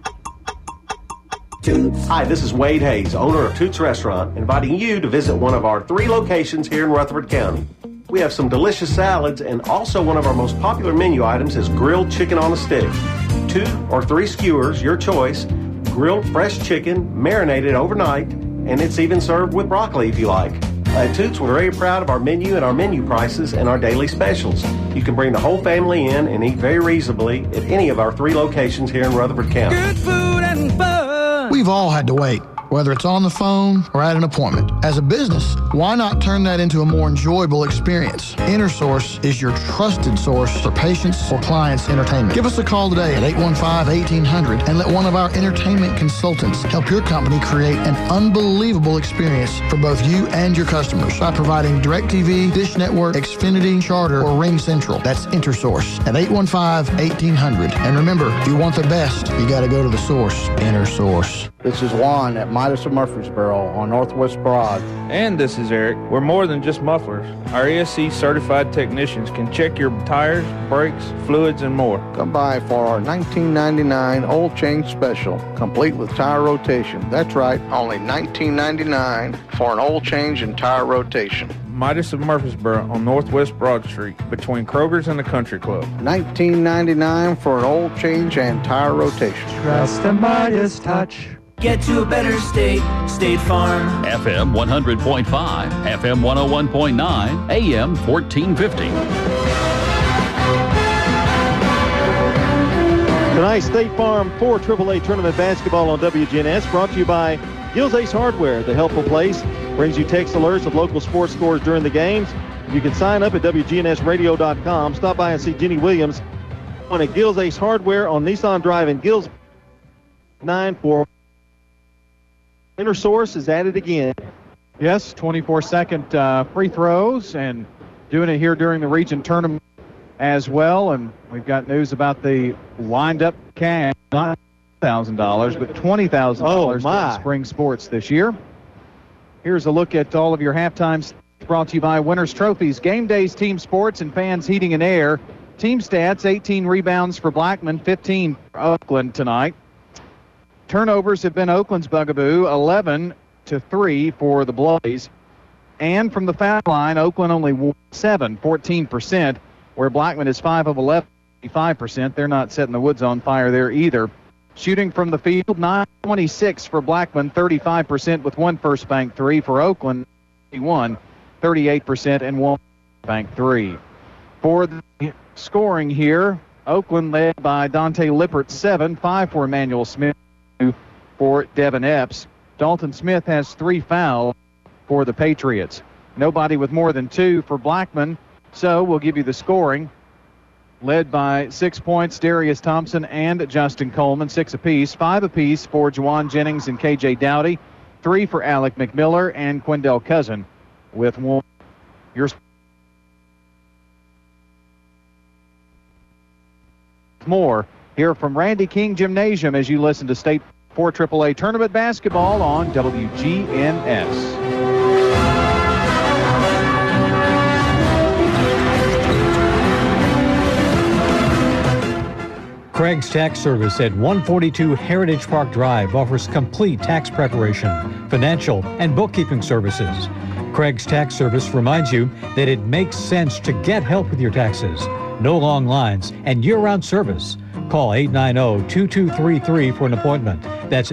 J: Toots. Hi, this is Wade Hayes, owner of Toots Restaurant, inviting you to visit one of our 3 locations here in Rutherford County. We have some delicious salads, and also one of our most popular menu items is grilled chicken on a stick. 2 or 3 skewers, your choice, grilled fresh chicken, marinated overnight, and it's even served with broccoli if you like. At Toots, we're very proud of our menu and our menu prices and our daily specials. You can bring the whole family in and eat very reasonably at any of our 3 locations here in Rutherford County.
K: Good food and fun. We've all had to wait, whether it's on the phone or at an appointment. As a business, why not turn that into a more enjoyable experience? InterSource is your trusted source for patients or clients' entertainment. Give us a call today at 815-1800 and let one of our entertainment consultants help your company create an unbelievable experience for both you and your customers by providing DirecTV, Dish Network, Xfinity, Charter, or Ring Central. That's InterSource at 815-1800. And remember, if you want the best, you got to go to the source, InterSource.
L: This is Juan at Midas of Murfreesboro on Northwest Broad.
M: And this is Eric. We're more than just mufflers. Our ESC certified technicians can check your tires, brakes, fluids, and more.
L: Come by for our $19.99 oil change special, complete with tire rotation. That's right, only $19.99 for an oil change and tire rotation.
M: Midas of Murfreesboro on Northwest Broad Street, between Kroger's and the Country Club.
L: $19.99 for an oil change and tire rotation.
A: Trust the Midas touch. Get to a better state, State Farm.
B: FM 100.5, FM 101.9, AM 1450.
D: Tonight's State Farm 4 AAA Tournament Basketball on WGNS brought to you by Gills Ace Hardware, the helpful place. Brings you text alerts of local sports scores during the games. You can sign up at WGNSradio.com. Stop by and see Jenny Williams on at Gills Ace Hardware on Nissan Drive in Gills. 9-4. InterSource is at it again.
C: Yes, 24-second free throws, and doing it here during the region tournament as well. And we've got news about the wind-up cash, not $1,000, but $20,000 for spring sports this year. Here's a look at all of your halftimes brought to you by Winners Trophies, Game Days, Team Sports, and Fans Heating and Air. Team stats, 18 rebounds for Blackman, 15 for Oakland tonight. Turnovers have been Oakland's bugaboo, 11-3 for the Blaze. And from the foul line, Oakland only won 7, 14%, where Blackman is 5 of 11, 5%. They're not setting the woods on fire there either. Shooting from the field, 9-26 for Blackman, 35% with one first bank three. For Oakland, 38% and one bank three. For the scoring here, Oakland led by Dante Lippert, 7, 5 for Emmanuel Smith, 2 for Devin Epps. Dalton Smith has 3 fouls for the Patriots. Nobody with more than 2 for Blackman, so we'll give you the scoring. Led by 6 points, Darius Thompson and Justin Coleman, 6 apiece. 5 apiece for Juwan Jennings and K.J. Dowdy. 3 for Alec McMiller and Quindell Cousin with 1. More here from Randy King Gymnasium as you listen to State 4 AAA Tournament Basketball on WGNS.
N: Craig's Tax Service at 142 Heritage Park Drive offers complete tax preparation, financial, and bookkeeping services. Craig's Tax Service reminds you that it makes sense to get help with your taxes. No long lines and year-round service. Call 890-2233 for an appointment. That's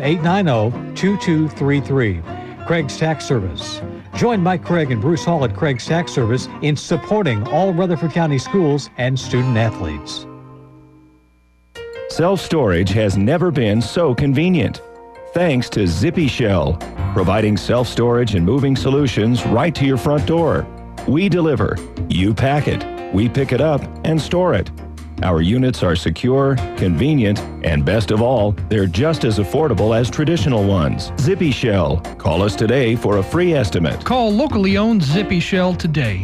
N: 890-2233. Craig's Tax Service. Join Mike Craig and Bruce Hall at Craig's Tax Service in supporting all Rutherford County schools and student athletes.
O: Self-storage has never been so convenient. Thanks to Zippy Shell, providing self-storage and moving solutions right to your front door. We deliver, you pack it, we pick it up and store it. Our units are secure, convenient, and best of all, they're just as affordable as traditional ones. Zippy Shell. Call us today for a free estimate.
P: Call locally owned Zippy Shell today,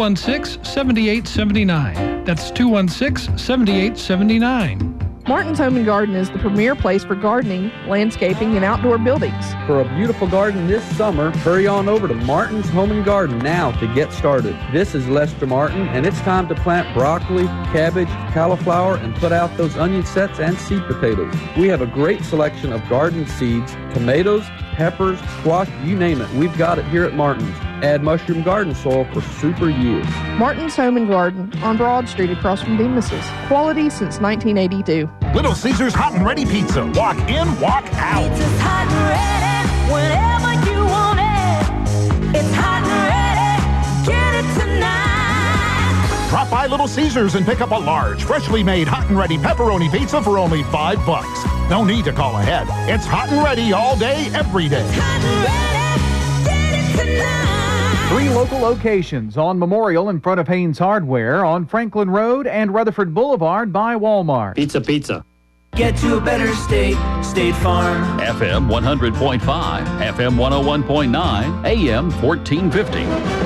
P: 216-7879. That's 216-7879.
Q: Martin's Home and Garden is the premier place for gardening, landscaping, and outdoor buildings.
R: For a beautiful garden this summer, hurry on over to Martin's Home and Garden now to get started. This is Lester Martin, and it's time to plant broccoli, cabbage, cauliflower, and put out those onion sets and seed potatoes. We have a great selection of garden seeds, tomatoes, peppers, squash, you name it. We've got it here at Martin's. Add mushroom garden soil for super yield.
Q: Martin's Home and Garden on Broad Street across from Demas's. Quality since 1982.
S: Little Caesars Hot and Ready Pizza. Walk in, walk out.
A: Pizza's hot and ready whenever you want it. It's hot and ready. Get it tonight.
S: Drop by Little Caesars and pick up a large, freshly made hot and ready pepperoni pizza for only $5. No need to call ahead. It's hot and ready all day, every day.
A: It's hot and ready. Get it tonight.
C: 3 local locations on Memorial in front of Haynes Hardware, on Franklin Road and Rutherford Boulevard by Walmart.
A: Pizza. Get to a better state, State Farm.
B: FM 100.5, FM 101.9, AM 1450.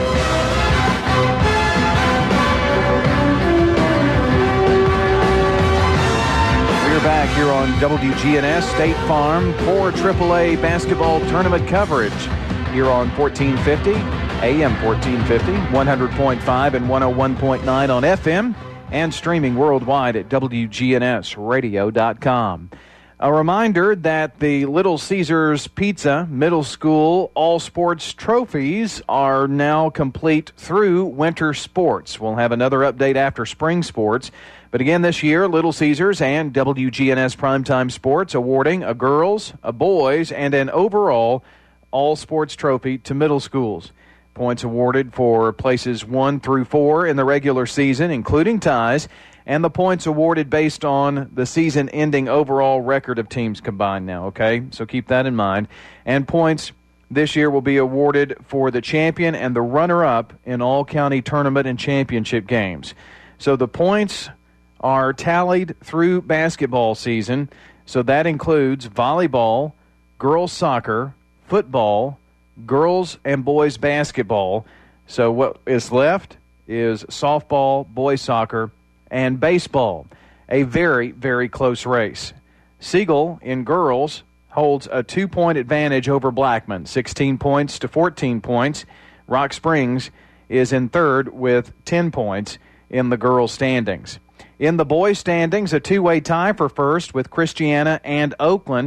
C: We're back here on WGNS State Farm for AAA basketball tournament coverage here on 1450. AM 1450, 100.5 and 101.9 on FM, and streaming worldwide at WGNSradio.com. A reminder that the Little Caesars Pizza Middle School All Sports trophies are now complete through winter sports. We'll have another update after spring sports. But again, this year, Little Caesars and WGNS Primetime Sports awarding a girls, a boys, and an overall all sports trophy to middle schools. Points awarded for places 1 through 4 in the regular season, including ties, and the points awarded based on the season-ending overall record of teams combined now, okay? So keep that in mind. And points this year will be awarded for the champion and the runner-up in all county tournament and championship games. So the points are tallied through basketball season, so that includes volleyball, girls soccer, football, girls and boys basketball. So what is left is softball, boys soccer, and baseball. A very, very close race. Siegel in girls holds a 2-point advantage over Blackman, 16 points to 14 points. Rock Springs is in third with 10 points in the girls' standings. In the boys' standings, a 2-way tie for first with Christiana and Oakland.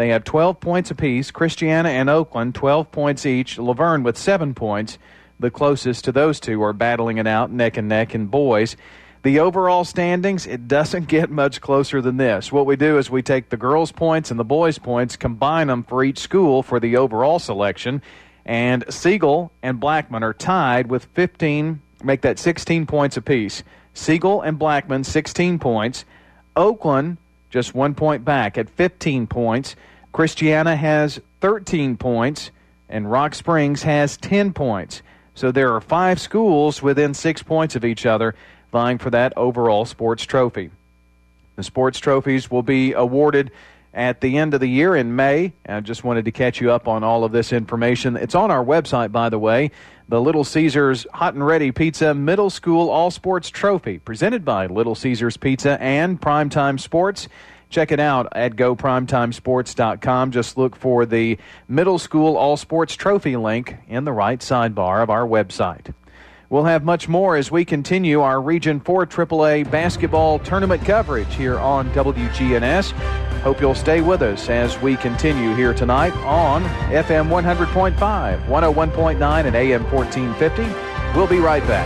C: They have 12 points apiece. Christiana and Oakland, 12 points each. Laverne with 7 points. The closest to those two are battling it out neck and neck in boys. The overall standings, it doesn't get much closer than this. What we do is we take the girls' points and the boys' points, combine them for each school for the overall selection, and Siegel and Blackman are tied with 15, make that 16 points apiece. Siegel and Blackman, 16 points. Oakland, just 1 point back at 15 points. Christiana has 13 points, and Rock Springs has 10 points. So there are 5 schools within 6 points of each other vying for that overall sports trophy. The sports trophies will be awarded at the end of the year in May. I just wanted to catch you up on all of this information. It's on our website, by the way. The Little Caesars Hot and Ready Pizza Middle School All-Sports Trophy, presented by Little Caesars Pizza and Primetime Sports. Check it out at GoPrimetimeSports.com. Just look for the Middle School All-Sports Trophy link in the right sidebar of our website. We'll have much more as we continue our Region 4 AAA basketball tournament coverage here on WGNS. Hope you'll stay with us as we continue here tonight on FM 100.5, 101.9, and AM 1450. We'll be right back.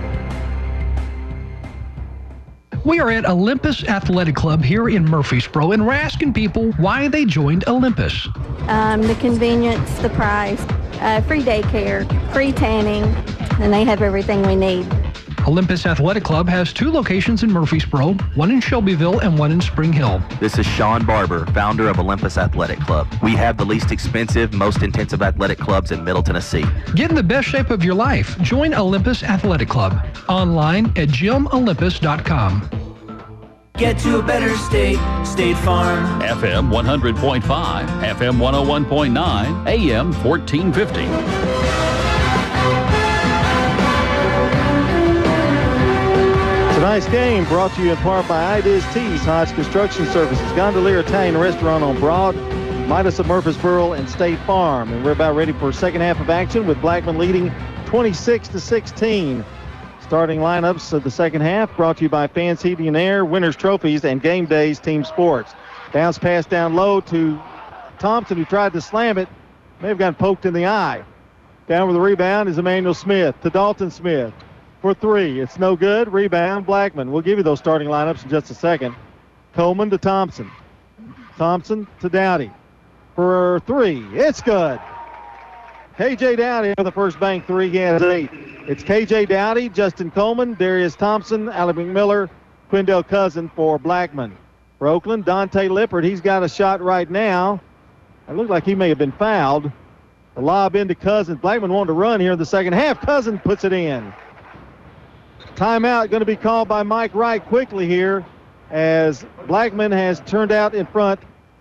P: We are at Olympus Athletic Club here in Murfreesboro, and we're asking people why they joined Olympus.
T: The convenience, the price, free daycare, free tanning, and they have everything we need.
P: Olympus Athletic Club has 2 locations in Murfreesboro, one in Shelbyville and one in Spring Hill.
U: This is Sean Barber, founder of Olympus Athletic Club. We have the least expensive, most intensive athletic clubs in Middle Tennessee.
P: Get in the best shape of your life. Join Olympus Athletic Club. Online at gymolympus.com.
A: Get to a better state, State Farm.
B: FM 100.5, FM 101.9, AM 1450.
D: Tonight's game brought to you in part by Ideas Tees, Hodge Construction Services, Gondolier Italian Restaurant on Broad, Midas of Murfreesboro, and State Farm. And we're about ready for second half of action with Blackman leading 26-16. Starting lineups of the second half brought to you by Fans Heating and Air, Winners Trophies, and Game Days Team Sports. Bounce pass down low to Thompson, who tried to slam it. May have gotten poked in the eye. Down with the rebound is Emmanuel Smith to Dalton Smith. For 3, it's no good. Rebound, Blackman. We'll give you those starting lineups in just a second. Coleman to Thompson. Thompson to Dowdy. For 3, it's good. K.J. Dowdy for the first bank 3. He has 8. It's K.J. Dowdy, Justin Coleman, Darius Thompson, Alec McMiller, Quindell Cousin for Blackman. For Oakland, Dante Lippert. He's got a shot right now. It looked like he may have been fouled. The lob into Cousins. Blackman wanted to run here in the second half. Cousins puts it in. Timeout going to be called by Mike Wright quickly here as Blackman has turned out in front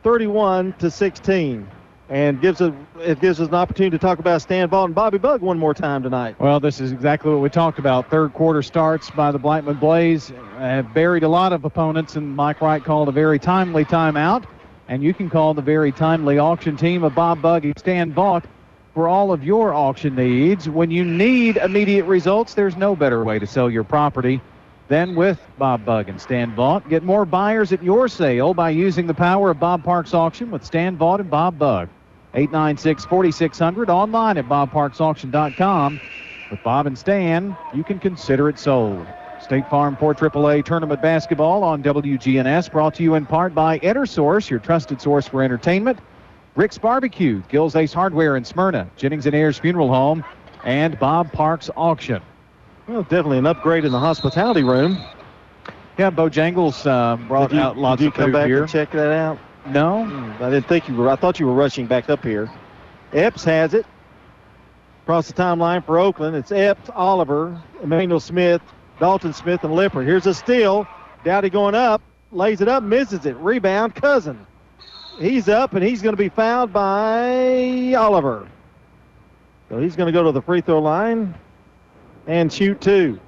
D: 31-16. And it gives us an opportunity to talk about Stan Vaught and Bobby Bug one more time tonight.
C: Well, this is exactly what we talked about. Third quarter starts by the Blackman Blaze have buried a lot of opponents, and Mike Wright called a very timely timeout. And you can call the very timely auction team of Bob Bug and Stan Vaught for all of your auction needs. When you need immediate results, there's no better way to sell your property than with Bob Bug and Stan Vaught. Get more buyers at your sale by using the power of Bob Parks Auction with Stan Vaught and Bob Bug. 896-4600, online at bobparksauction.com. With Bob and Stan, you can consider it sold. State Farm 4 AAA Tournament Basketball on WGNS, brought to you in part by EnterSource, your trusted source for entertainment. Rick's Barbecue, Gill's Ace Hardware in Smyrna, Jennings & Ayers Funeral Home, and Bob Parks Auction.
D: Well, definitely an upgrade in the hospitality room.
C: Yeah, Bojangles brought out lots of food here. Did you come back
D: and check that out?
C: No.
D: I didn't think you were. I thought you were rushing back up here. Epps has it. Across the timeline for Oakland, it's Epps, Oliver, Emmanuel Smith, Dalton Smith, and Lippert. Here's a steal. Dowdy going up, lays it up, misses it. Rebound, Cousin. He's up, and he's going to be fouled by Oliver. So he's going to go to the free throw line and shoot 2.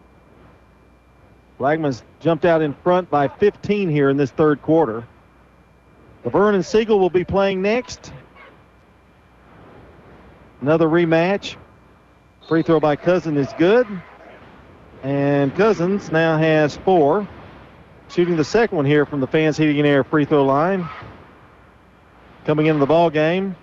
D: Blackman's jumped out in front by 15 here in this third quarter. Laverne and Siegel will be playing next. Another rematch. Free throw by Cousins is good. And Cousins now has 4. Shooting the second one here from the Fans Heating and Air free throw line. Coming into the ball game.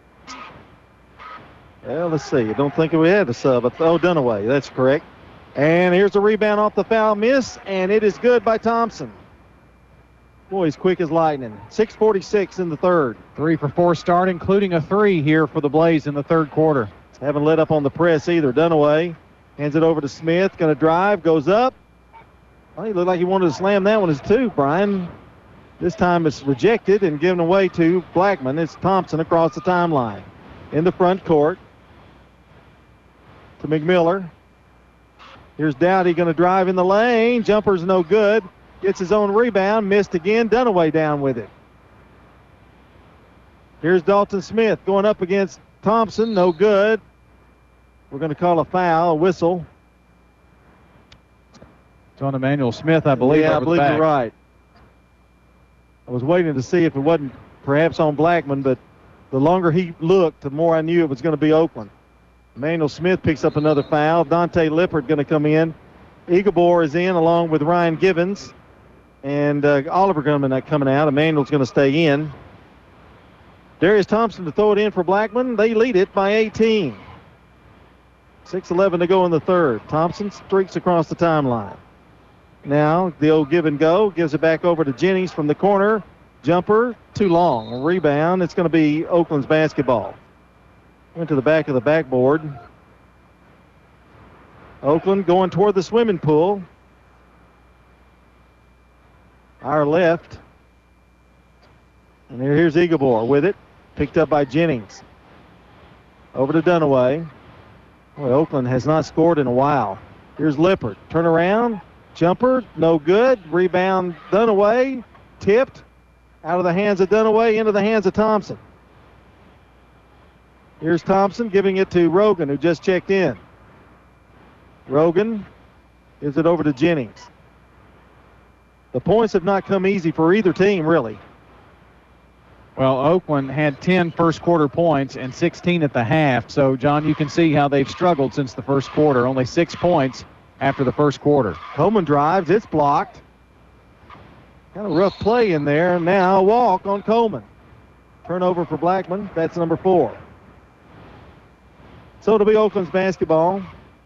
D: Well, let's see. I don't think we had a sub. Oh, Dunaway. That's correct. And here's a rebound off the foul miss, and it is good by Thompson. Boy, he's quick as lightning. 6:46 in the third.
C: 3 for 4 start, including a 3 here for the Blaze in the third quarter.
D: Haven't let up on the press either. Dunaway hands it over to Smith. Going to drive, goes up. Well, he looked like he wanted to slam that one as two, Brian. This time it's rejected and given away to Blackman. It's Thompson across the timeline. In the front court to McMiller. Here's Dowdy going to drive in the lane. Jumper's no good. Gets his own rebound. Missed again. Dunaway down with it. Here's Dalton Smith going up against Thompson. No good. We're going to call a foul, a whistle.
C: It's on Emmanuel Smith, I believe.
D: Yeah, I believe you're right. I was waiting to see if it wasn't perhaps on Blackman, but the longer he looked, the more I knew it was going to be Oakland. Emmanuel Smith picks up another foul. Dante Lippert going to come in. Igabor is in along with Ryan Givens. And Oliver coming out. Emmanuel's going to stay in. Darius Thompson to throw it in for Blackman. They lead it by 18. 6:11 to go in the third. Thompson streaks across the timeline. Now the old give and go. Gives it back over to Jennings from the corner. Jumper, too long. Rebound. It's going to be Oakland's basketball. Went to the back of the backboard. Oakland going toward the swimming pool. Our left. And here's Igabor with it. Picked up by Jennings. Over to Dunaway. Boy, Oakland has not scored in a while. Here's Lippert. Turn around. Jumper, no good. Rebound Dunaway. Tipped. Out of the hands of Dunaway, into the hands of Thompson. Here's Thompson giving it to Rogan, who just checked in. Rogan gives it over to Jennings. The points have not come easy for either team, really.
C: Well, Oakland had 10 first quarter points and 16 at the half. So, John, you can see how they've struggled since the first quarter. Only 6 points after the first quarter.
D: Coleman drives. It's blocked. Kind of rough play in there. Now a walk on Coleman. Turnover for Blackman. That's number 4. So it'll be Oakland's basketball.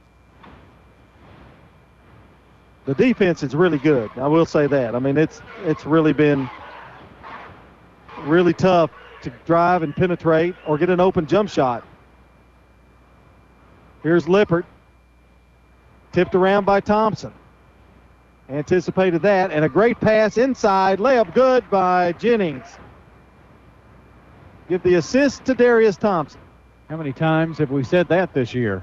D: The defense is really good. I will say that. I mean, it's really been really tough to drive and penetrate or get an open jump shot. Here's Lippert. Tipped around by Thompson. Anticipated that. And a great pass inside. Layup good by Jennings. Give the assist to Darius Thompson.
C: How many times have we said that this year?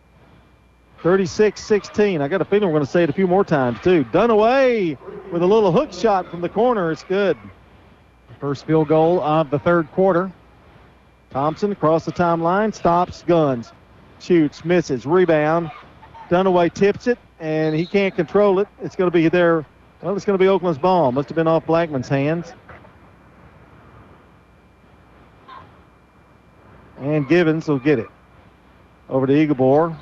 D: 36-16. I got a feeling we're going to say it a few more times, too. Dunaway with a little hook shot from the corner. It's good.
C: First field goal of the third quarter.
D: Thompson across the timeline. Stops, guns. Shoots, misses. Rebound. Dunaway tips it, and he can't control it. It's going to be there. Well, it's going to be Oakland's ball. Must have been off Blackman's hands. And Givens will get it. Over to Igabor.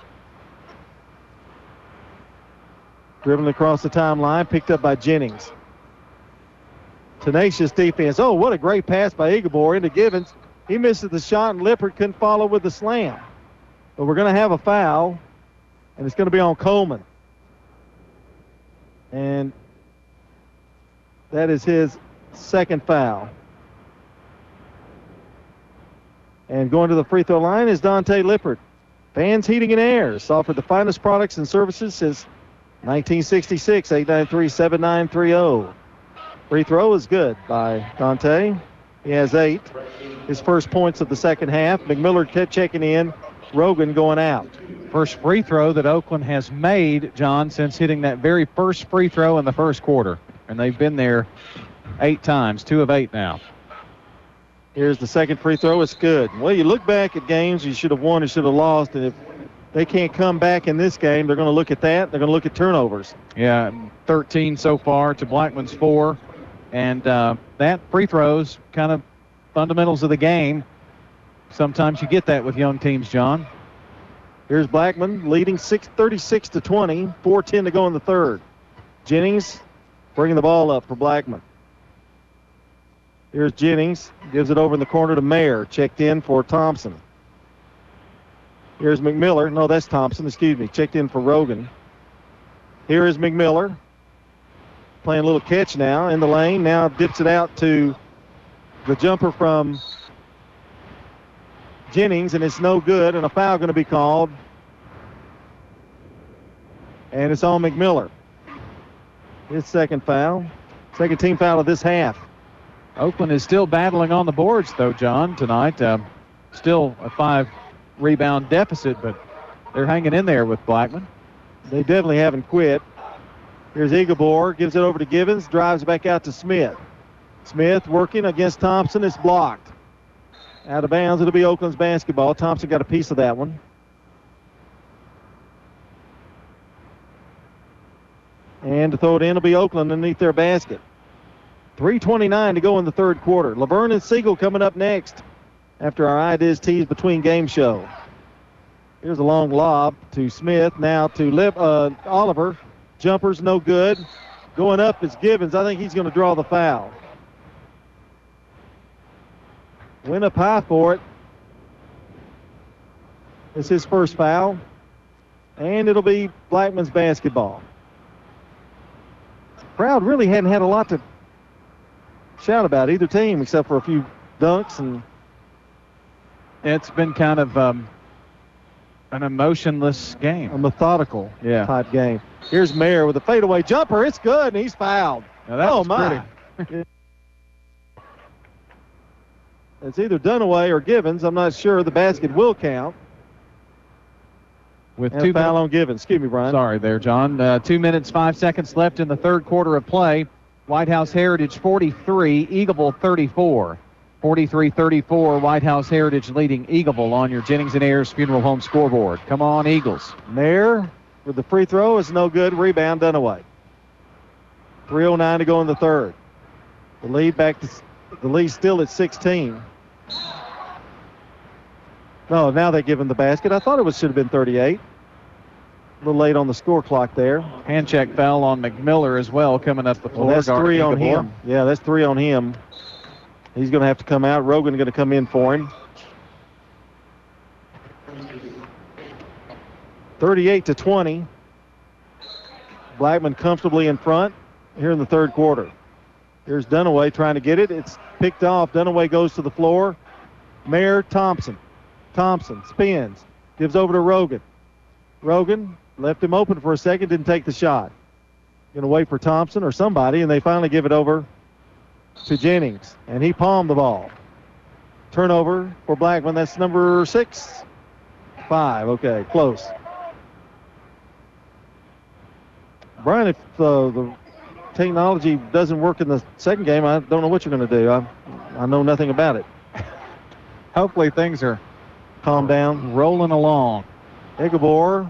D: Driven across the timeline, picked up by Jennings. Tenacious defense. Oh, what a great pass by Igabor into Givens. He misses the shot, and Lippert couldn't follow with the slam. But we're going to have a foul, and it's going to be on Coleman. And that is his second foul. And going to the free throw line is Dante Lippert. Fans Heating and Air. Offered the finest products and services since 1966. 893-7930. Free throw is good by Dante. He has 8. His first points of the second half. McMiller checking in. Rogan going out.
C: First free throw that Oakland has made, John, since hitting that very first free throw in the first quarter. And they've been there 8 times, 2 of 8 now.
D: Here's the second free throw. It's good. Well, you look back at games you should have won and should have lost, and if they can't come back in this game, they're going to look at that. They're going to look at turnovers.
C: Yeah, 13 so far to Blackman's 4. And that free throws, kind of fundamentals of the game. Sometimes you get that with young teams, John.
D: Here's Blackman leading 36-20. 4:10 to go in the third. Jennings bringing the ball up for Blackman. Here's Jennings. Gives it over in the corner to Mayer. Checked in for Thompson. Here's McMiller. No, that's Thompson. Excuse me. Checked in for Rogan. Here is McMiller. Playing a little catch now in the lane. Now dips it out to the jumper from Jennings, and it's no good, and a foul going to be called. And it's on McMiller. His second foul. Second team foul of this half.
C: Oakland is still battling on the boards, though, John, tonight. Still a 5-rebound deficit, but they're hanging in there with Blackman.
D: They definitely haven't quit. Here's Igabor, gives it over to Givens, drives back out to Smith. Smith working against Thompson. It's blocked. Out of bounds. It'll be Oakland's basketball. Thompson got a piece of that one. And to throw it in will be Oakland underneath their basket. 3:29 to go in the third quarter. Laverne and Siegel coming up next after our Ideas Tees Between Game show. Here's a long lob to Smith. Now to Oliver. Jumper's no good. Going up is Givens. I think he's going to draw the foul. Went up high for it. It's his first foul. And it'll be Blackman's basketball. The crowd really hadn't had a lot to shout about either team except for a few dunks, and
C: it's been kind of an emotionless game.
D: A methodical type game. Here's Mayer with a fadeaway jumper. It's good, and he's fouled.
C: Now that was
D: my. It's either Dunaway or Givens. I'm not sure. The basket will count.
C: With
D: and foul on Givens. Excuse me, Brian.
C: Sorry there, John. 2 minutes, 5 seconds left in the third quarter of play. White House Heritage 43, Eagleville 34. 43-34, White House Heritage leading Eagleville on your Jennings and Ayers Funeral Home scoreboard. Come on, Eagles.
D: Mayer with the free throw is no good. Rebound, Dunaway. 3:09 to go in the third. The lead still at 16. No, now they give him the basket. I thought it should have been 38. A little late on the score clock there.
C: Hand check foul on McMiller as well coming up the floor.
D: Well, that's 3 on him. Yeah, that's 3 on him. He's going to have to come out. Rogan going to come in for him. 38-20. Blackman comfortably in front here in the third quarter. Here's Dunaway trying to get it. It's picked off. Dunaway goes to the floor. Mayer, Thompson. Thompson spins. Gives over to Rogan. Rogan left him open for a second. Didn't take the shot. Going to wait for Thompson or somebody, and they finally give it over to Jennings. And he palmed the ball. Turnover for Blackman. That's number 6. 5. Okay, close. Brian, if the technology doesn't work in the second game, I don't know what you're going to do. I know nothing about it.
C: Hopefully things are
D: calmed down.
C: Rolling along.
D: Igabor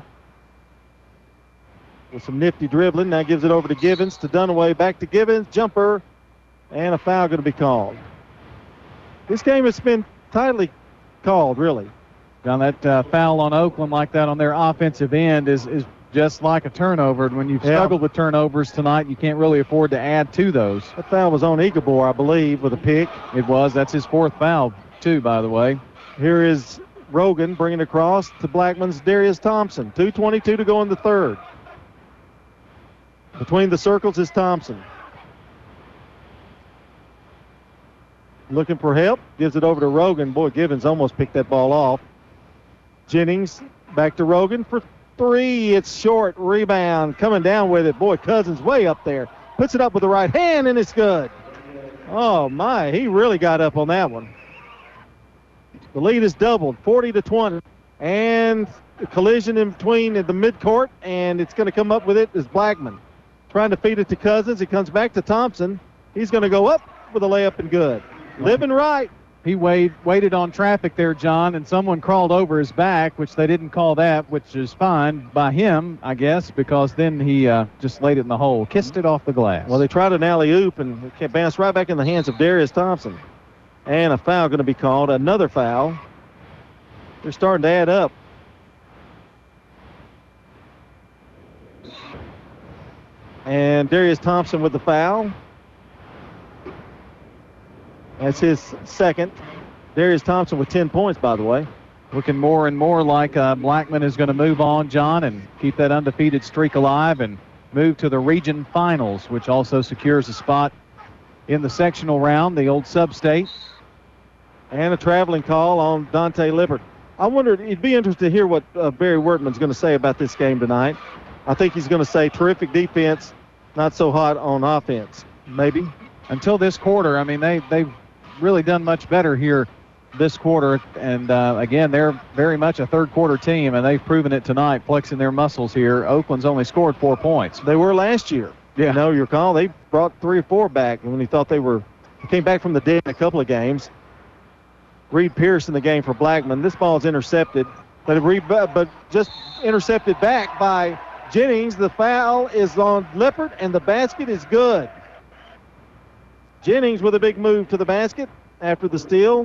D: with some nifty dribbling. Now gives it over to Givens, to Dunaway, back to Givens. Jumper, and a foul going to be called. This game has been tightly called, really.
C: John, that foul on Oakland like that on their offensive end is just like a turnover. And when you've struggled with turnovers tonight, you can't really afford to add to those.
D: That foul was on Igabor, I believe, with a pick.
C: It was. That's his 4th foul, too, by the way.
D: Here is Rogan bringing across to Blackman's Darius Thompson. 2:22 to go in the third. Between the circles is Thompson. Looking for help. Gives it over to Rogan. Boy, Givens almost picked that ball off. Jennings back to Rogan for 3. It's short. Rebound. Coming down with it. Boy, Cousins way up there. Puts it up with the right hand, and it's good. Oh, my. He really got up on that one. The lead is doubled, 40-20. And a collision in between at the midcourt, and it's going to come up with it is Blackman. Trying to feed it to Cousins. It comes back to Thompson. He's going to go up with a layup and good. Living right.
C: He waited on traffic there, John, and someone crawled over his back, which they didn't call that, which is fine by him, I guess, because then he just laid it in the hole, kissed it off the glass.
D: Well, they tried an alley-oop, and it bounced right back in the hands of Darius Thompson. And a foul going to be called. Another foul. They're starting to add up. And Darius Thompson with the foul. That's his second. Darius Thompson with 10 points, by the way.
C: Looking more and more like Blackman is going to move on, John, and keep that undefeated streak alive and move to the region finals, which also secures a spot in the sectional round, the old sub-state.
D: And a traveling call on Dante Lippert. I wondered, you'd be interested to hear what Barry Wertman's going to say about this game tonight. I think he's going to say terrific defense, not so hot on offense, maybe.
C: Until this quarter, I mean, they've really done much better here this quarter, and again, they're very much a third-quarter team, and they've proven it tonight, flexing their muscles here. Oakland's only scored 4 points.
D: They were last year.
C: Yeah.
D: You know, you recall, they brought 3 or 4 back when he thought they came back from the dead in a couple of games. Reed Pierce in the game for Blackman. This ball is intercepted, but just intercepted back by Jennings. The foul is on Lippert, and the basket is good. Jennings with a big move to the basket after the steal.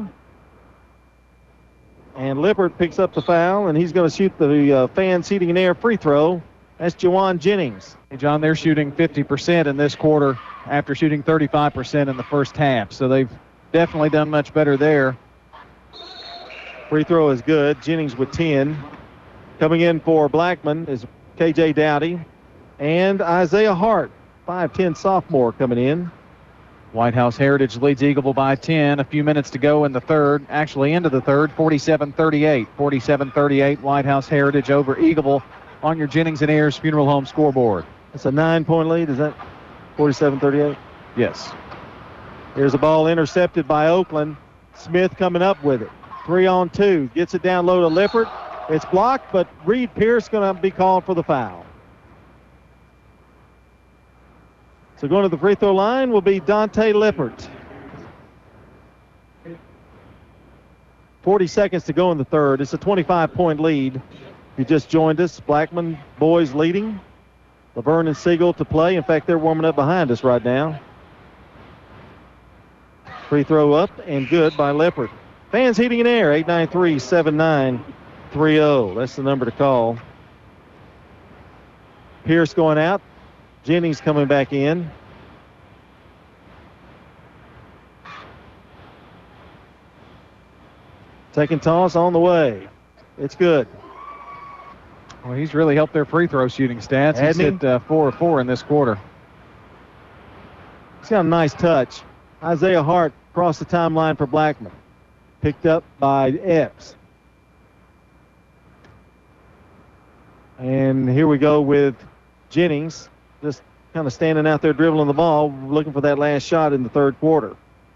D: And Lippert picks up the foul, and he's going to shoot the fan seating and air free throw. That's Jawan Jennings.
C: Hey, John, they're shooting 50% in this quarter after shooting 35% in the first half. So they've definitely done much better there.
D: Free throw is good. Jennings with 10. Coming in for Blackman is K.J. Dowdy and Isaiah Hart, 5'10 sophomore coming in.
C: White House Heritage leads Eagleville by 10. A few minutes to go in the third, actually into the third, 47-38. 47-38, White House Heritage over Eagleville on your Jennings and Ayers Funeral Home scoreboard.
D: That's a 9-point lead, is that 47-38?
C: Yes.
D: Here's a ball intercepted by Oakland. Smith coming up with it. 3-on-2, gets it down low to Lippert. It's blocked, but Reed Pierce going to be called for the foul. So going to the free throw line will be Dante Lippert. 40 seconds to go in the third. It's a 25-point lead. You just joined us. Blackman boys leading. Laverne and Siegel to play. In fact, they're warming up behind us right now. Free throw up and good by Lippert. Fans heating and air, 893-7930. That's the number to call. Pierce going out. Jennings coming back in. Second toss on the way. It's good.
C: Well, he's really helped their free throw shooting stats. He's hit 4 of 4 in this quarter.
D: He's got a nice touch. Isaiah Hart across the timeline for Blackman. Picked up by Epps. And here we go with Jennings. Just kind of standing out there dribbling the ball, looking for that last shot in the third quarter.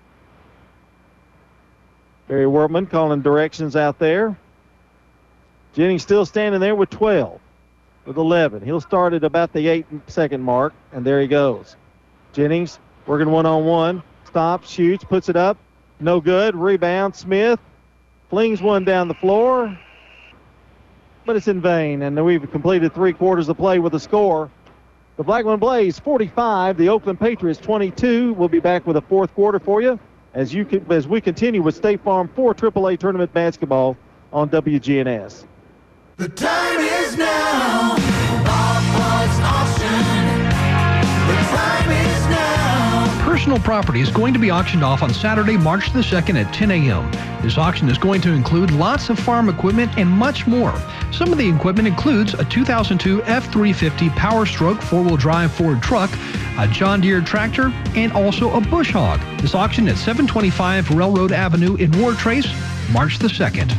D: Barry Wertman calling directions out there. Jennings still standing there with 12, with 11. He'll start at about the 8-second mark, and there he goes. Jennings working one-on-one, stops, shoots, puts it up. No good. Rebound, Smith flings one down the floor, but it's in vain, and we've completed 3 quarters of play with a score. The Blackman Blaze 45, the Oakland Patriots 22. We'll be back with a fourth quarter for you as we continue with State Farm 4 AAA tournament basketball on WGNS.
A: The time is now. Bob Parts Auction. The time is now.
P: Personal property is going to be auctioned off on Saturday, March the 2nd at 10 a.m. This auction is going to include lots of farm equipment and much more. Some of the equipment includes a 2002 F-350 Power Stroke 4-wheel drive Ford truck, a John Deere tractor, and also a bush hog. This auction at 725 Railroad Avenue in Wartrace, March the 2nd.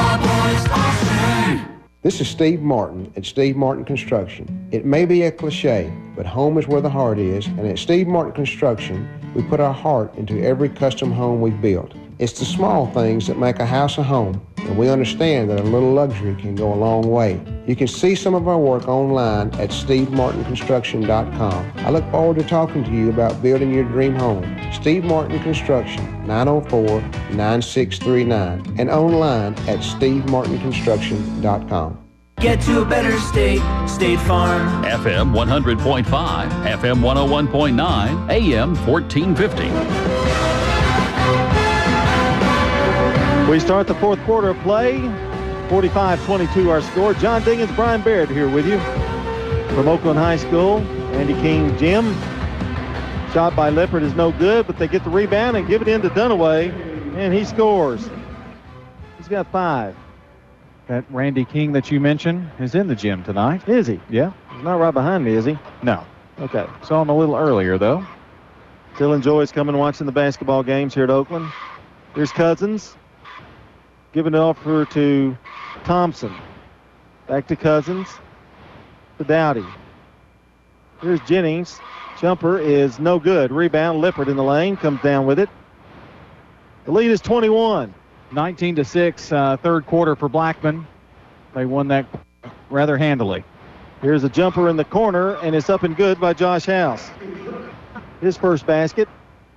F: This is Steve Martin at Steve Martin Construction. It may be a cliche, but home is where the heart is, and at Steve Martin Construction, we put our heart into every custom home we've built. It's the small things that make a house a home, and we understand that a little luxury can go a long way. You can see some of our work online at stevemartinconstruction.com. I look forward to talking to you about building your dream home. Steve Martin Construction, 904-9639, and online at stevemartinconstruction.com.
A: Get to a better state, State Farm.
B: FM 100.5, FM 101.9, AM 1450.
D: We start the fourth quarter of play. 45-22 our score. John Dinkins, Brian Baird here with you from Oakland High School. Andy King, Jim. Shot by Lippert is no good, but they get the rebound and give it in to Dunaway, and he scores. He's got 5.
C: That Randy King that you mentioned is in the gym tonight.
D: Is he?
C: Yeah.
D: He's not right behind me, is he?
C: No.
D: Okay.
C: Saw him a little earlier, though.
D: Still enjoys coming watching the basketball games here at Oakland. Here's Cousins. Giving it over to Thompson. Back to Cousins. To Dowdy. Here's Jennings. Jumper is no good. Rebound. Lippert in the lane. Comes down with it. The lead is 21.
C: 19-6, third quarter for Blackman. They won that rather handily.
D: Here's a jumper in the corner, and it's up and good by Josh House. His first basket.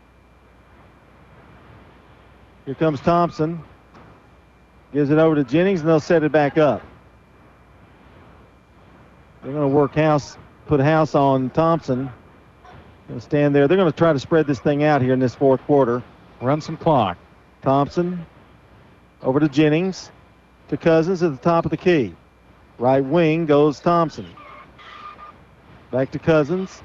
D: Here comes Thompson. Gives it over to Jennings, and they'll set it back up. They're going to work House, put House on Thompson. Going to stand there. They're going to try to spread this thing out here in this fourth quarter.
C: Run some clock.
D: Thompson over to Jennings, to Cousins at the top of the key. Right wing goes Thompson. Back to Cousins.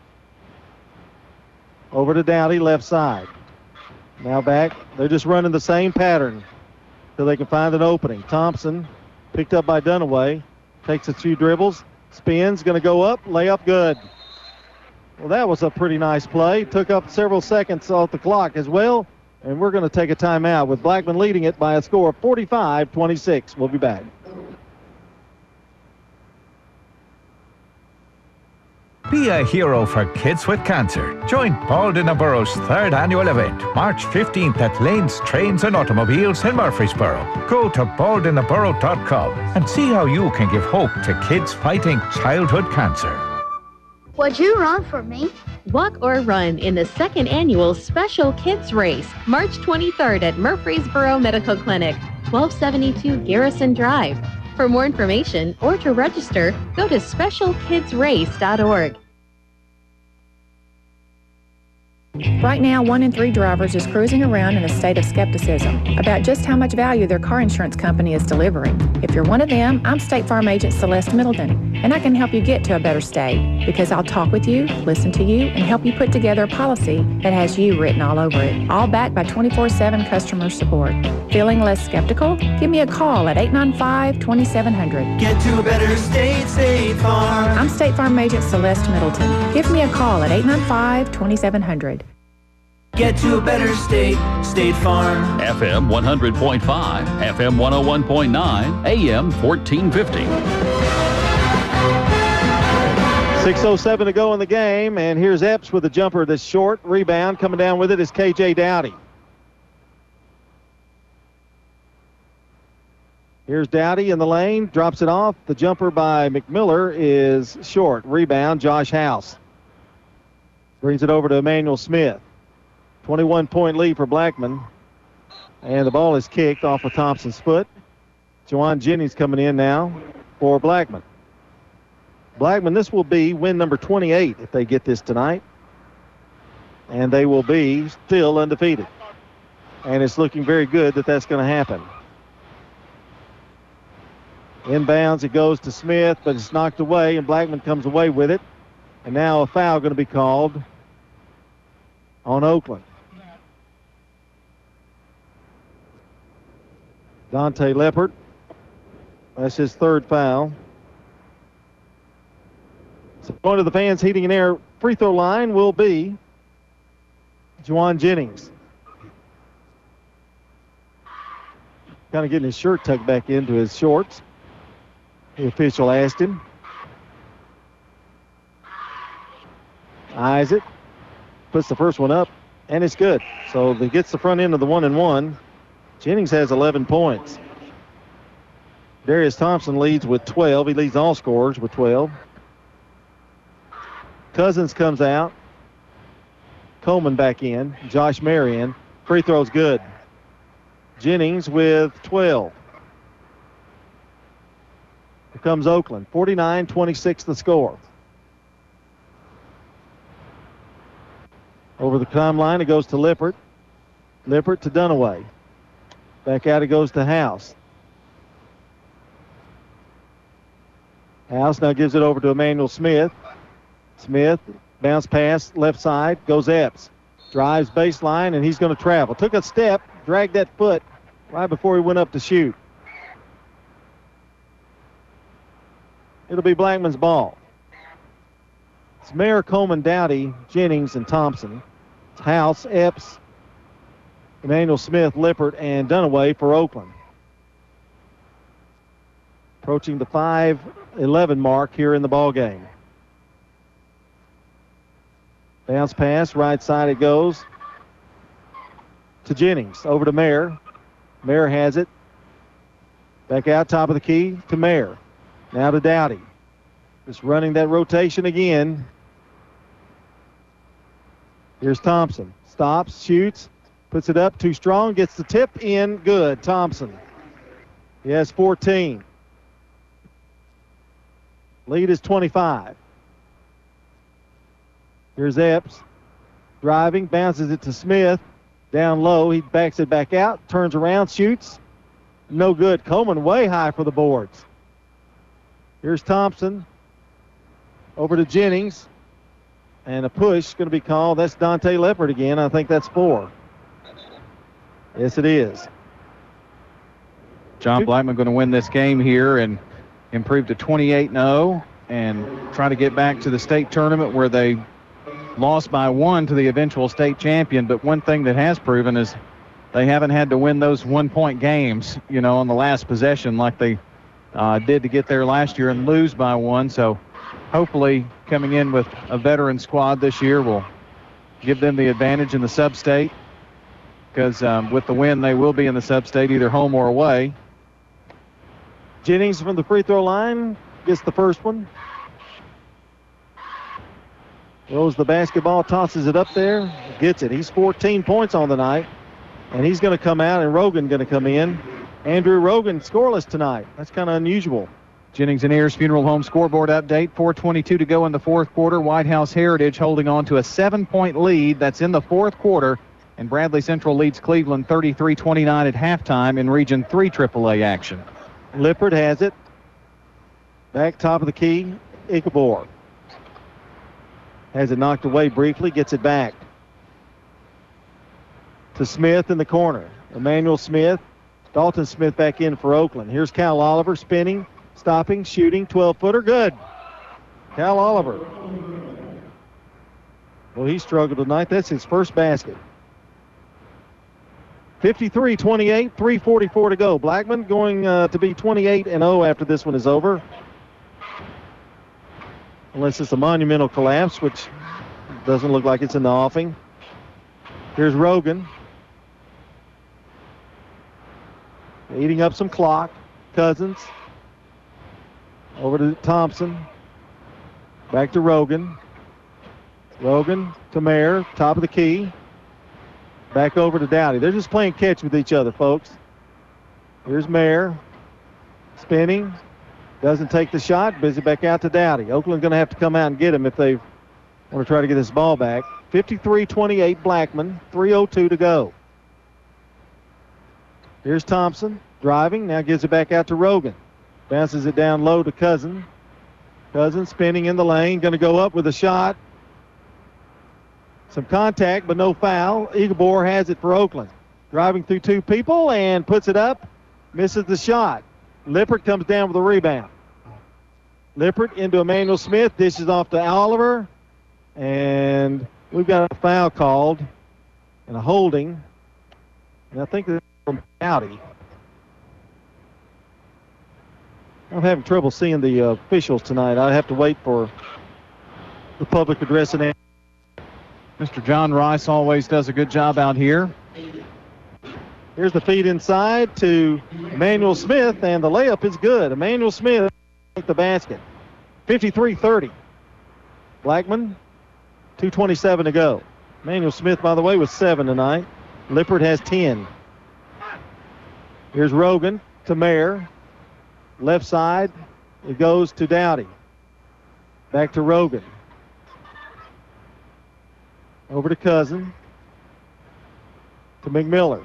D: Over to Dowdy, left side. Now back. They're just running the same pattern till they can find an opening. Thompson, picked up by Dunaway, takes a few dribbles, spins, going to go up, layup good. Well, that was a pretty nice play. Took up several seconds off the clock as well. And we're going to take a timeout with Blackman leading it by a score of 45-26. We'll be back.
E: Be a hero for kids with cancer. Join Paul Dinnaburro's third annual event, March 15th at Lane's Trains and Automobiles in Murfreesboro. Go to pauldinnaburro.com and see how you can give hope to kids fighting childhood cancer.
V: Would you run for me?
W: Walk or run in the second annual Special Kids Race, March 23rd at Murfreesboro Medical Clinic, 1272 Garrison Drive. For more information or to register, go to specialkidsrace.org.
X: Right now, 1 in 3 drivers is cruising around in a state of skepticism about just how much value their car insurance company is delivering. If you're one of them, I'm State Farm Agent Celeste Middleton, and I can help you get to a better state because I'll talk with you, listen to you, and help you put together a policy that has you written all over it, all backed by 24/7 customer support. Feeling less skeptical? Give me a call at 895-2700.
A: Get to a better state, State Farm.
X: I'm State Farm Agent Celeste Middleton. Give me a call at 895-2700.
A: Get to a better state, State Farm.
B: FM 100.5, FM 101.9, AM 1450.
D: 6:07 to go in the game, and here's Epps with a jumper that's short. Rebound coming down with it is K.J. Dowdy. Here's Dowdy in the lane, drops it off. The jumper by McMiller is short. Rebound, Josh House. Brings it over to Emmanuel Smith. 21-point lead for Blackman. And the ball is kicked off of Thompson's foot. Juwan Jennings coming in now for Blackman. Blackman, this will be win number 28 if they get this tonight. And they will be still undefeated. And it's looking very good that that's going to happen. Inbounds, it goes to Smith, but it's knocked away, and Blackman comes away with it. And now a foul going to be called on Oakland. Dante Lippert. That's his third foul. So going to the fans heating and air free throw line will be Juwan Jennings. Kind of getting his shirt tucked back into his shorts. The official asked him. Eyes it. Puts the first one up, and it's good. So he gets the front end of the 1-and-1. Jennings has 11 points. Darius Thompson leads with 12. He leads all scorers with 12. Cousins comes out. Coleman back in. Josh Marion. Free throw's good. Jennings with 12. Here comes Oakland. 49-26 the score. Over the timeline, it goes to Lippert. Lippert to Dunaway. Back out it goes to House. House now gives it over to Emmanuel Smith. Smith Bounce pass, left side, goes Epps. Drives baseline, and he's going to travel. Took a step, dragged that foot right before he went up to shoot. It'll be Blackman's ball. It's Mayer, Coleman, Dowdy, Jennings, and Thompson. It's House, Epps, Emmanuel Smith, Lippert, and Dunaway for Oakland. Approaching the 5:11 mark here in the ball game. Bounce pass, right side it goes to Jennings. Over to Mayer. Mayer has it. Back out, top of the key to Mayer. Now to Dowdy. Just running that rotation again. Here's Thompson. Stops, shoots, puts it up, too strong, gets the tip in, good. Thompson. He has 14. Lead is 25. Here's Epps. Driving, bounces it to Smith. Down low, he backs it back out, turns around, shoots. No good. Coleman way high for the boards. Here's Thompson. Over to Jennings. And a push going to be called. That's Dante Lippert again. I think that's 4. Yes, it is.
C: John Blackman going to win this game here and improve to 28-0 and try to get back to the state tournament where they lost by 1 to the eventual state champion. But one thing that has proven is they haven't had to win those 1-point games, on the last possession like they did to get there last year and lose by 1. So hopefully coming in with a veteran squad this year will give them the advantage in the sub-state, because with the win they will be in the sub-state either home or away.
D: Jennings from the free throw line gets the first one. Throws the basketball, tosses it up there, gets it. He's 14 points on the night, and he's going to come out, and Rogan going to come in. Andrew Rogan scoreless tonight. That's kind of unusual.
C: Jennings and Ayers Funeral Home scoreboard update. 4:22 to go in the fourth quarter. White House Heritage holding on to a 7-point lead. That's in the fourth quarter. And Bradley Central leads Cleveland 33-29 at halftime in Region 3 AAA action.
D: Lippert has it. Back top of the key, Ichabor. Has it knocked away briefly, gets it back to Smith in the corner. Emmanuel Smith. Dalton Smith back in for Oakland. Here's Cal Oliver spinning, stopping, shooting, 12-footer, good. Cal Oliver. Well, he struggled tonight. That's his first basket. 53-28, 3:44 to go. Blackman going to be 28-0 after this one is over. Unless it's a monumental collapse, which doesn't look like it's in the offing. Here's Rogan. Eating up some clock. Cousins. Over to Thompson. Back to Rogan. Rogan to Mayer. Top of the key. Back over to Dowdy. They're just playing catch with each other, folks. Here's Mayer. Spinning. Doesn't take the shot. Busy back out to Dowdy. Oakland going to have to come out and get him if they want to try to get this ball back. 53-28 Blackman. 3:02 to go. Here's Thompson driving. Now gives it back out to Rogan. Bounces it down low to Cousin. Cousin spinning in the lane. Going to go up with a shot. Some contact, but no foul. Ichabor has it for Oakland. Driving through 2 people and puts it up. Misses the shot. Lippert comes down with a rebound. Lippert into Emmanuel Smith. Dishes off to Oliver. And we've got a foul called and a holding. And I think that's from Dowdy. I'm having trouble seeing the officials tonight. I have to wait for the public address and
C: Mr. John Rice always does a good job out here.
D: Here's the feed inside to Emmanuel Smith, and the layup is good. Emmanuel Smith take the basket. 53-30. Blackman, 2:27 to go. Emmanuel Smith, by the way, with 7 tonight. Lippert has 10. Here's Rogan to Mayer. Left side, it goes to Dowdy. Back to Rogan. Over to Cousin. To McMiller.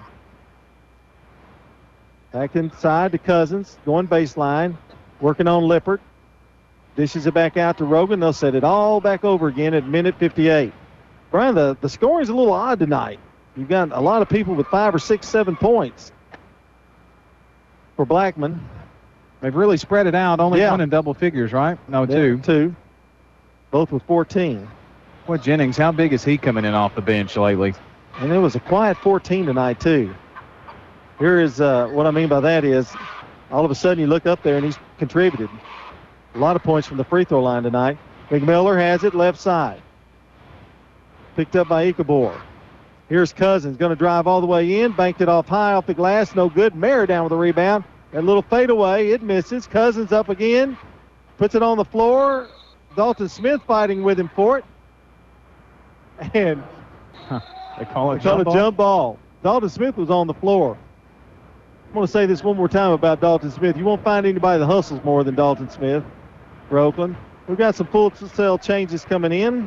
D: Back inside to Cousins. Going baseline. Working on Lippert.
C: Dishes it back out to Rogan. They'll set it all back over again at minute 58. Brian, the scoring's a little odd tonight. You've got a lot of people with 5 or 6, 7 points for Blackman.
G: They've really spread it out. Only one in double figures, right? No, two.
C: Two. Both with 14.
G: Boy, Jennings, how big is he coming in off the bench lately?
C: And it was a quiet 14 tonight, too. Here is what I mean by that is all of a sudden you look up there and he's contributed. A lot of points from the free throw line tonight. McMiller has it left side. Picked up by Ichabor. Here's Cousins, going to drive all the way in. Banked it off high off the glass. No good. Mayer down with the rebound. That little fadeaway, it misses. Cousins up again. Puts it on the floor. Dalton Smith fighting with him for it. And
G: they call it
C: a jump ball. Dalton Smith was on the floor. I'm going to say this one more time about Dalton Smith. You won't find anybody that hustles more than Dalton Smith for Oakland. We've got some full cell changes coming in.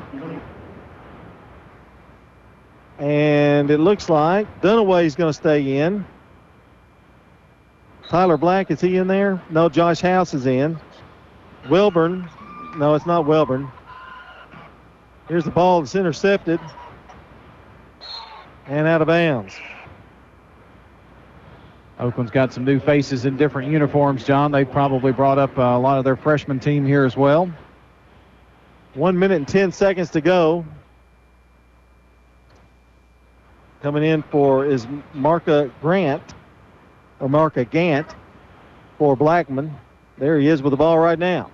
C: And it looks like Dunaway's going to stay in. Tyler Black, is he in there? No, Josh House is in. Wilburn. No, it's not Wilburn. Here's the ball that's intercepted. And out of bounds.
G: Oakland's got some new faces in different uniforms, John. They probably brought up a lot of their freshman team here as well.
C: 1 minute and 10 seconds to go. Coming in for is Marca Gant for Blackman. There he is with the ball right now.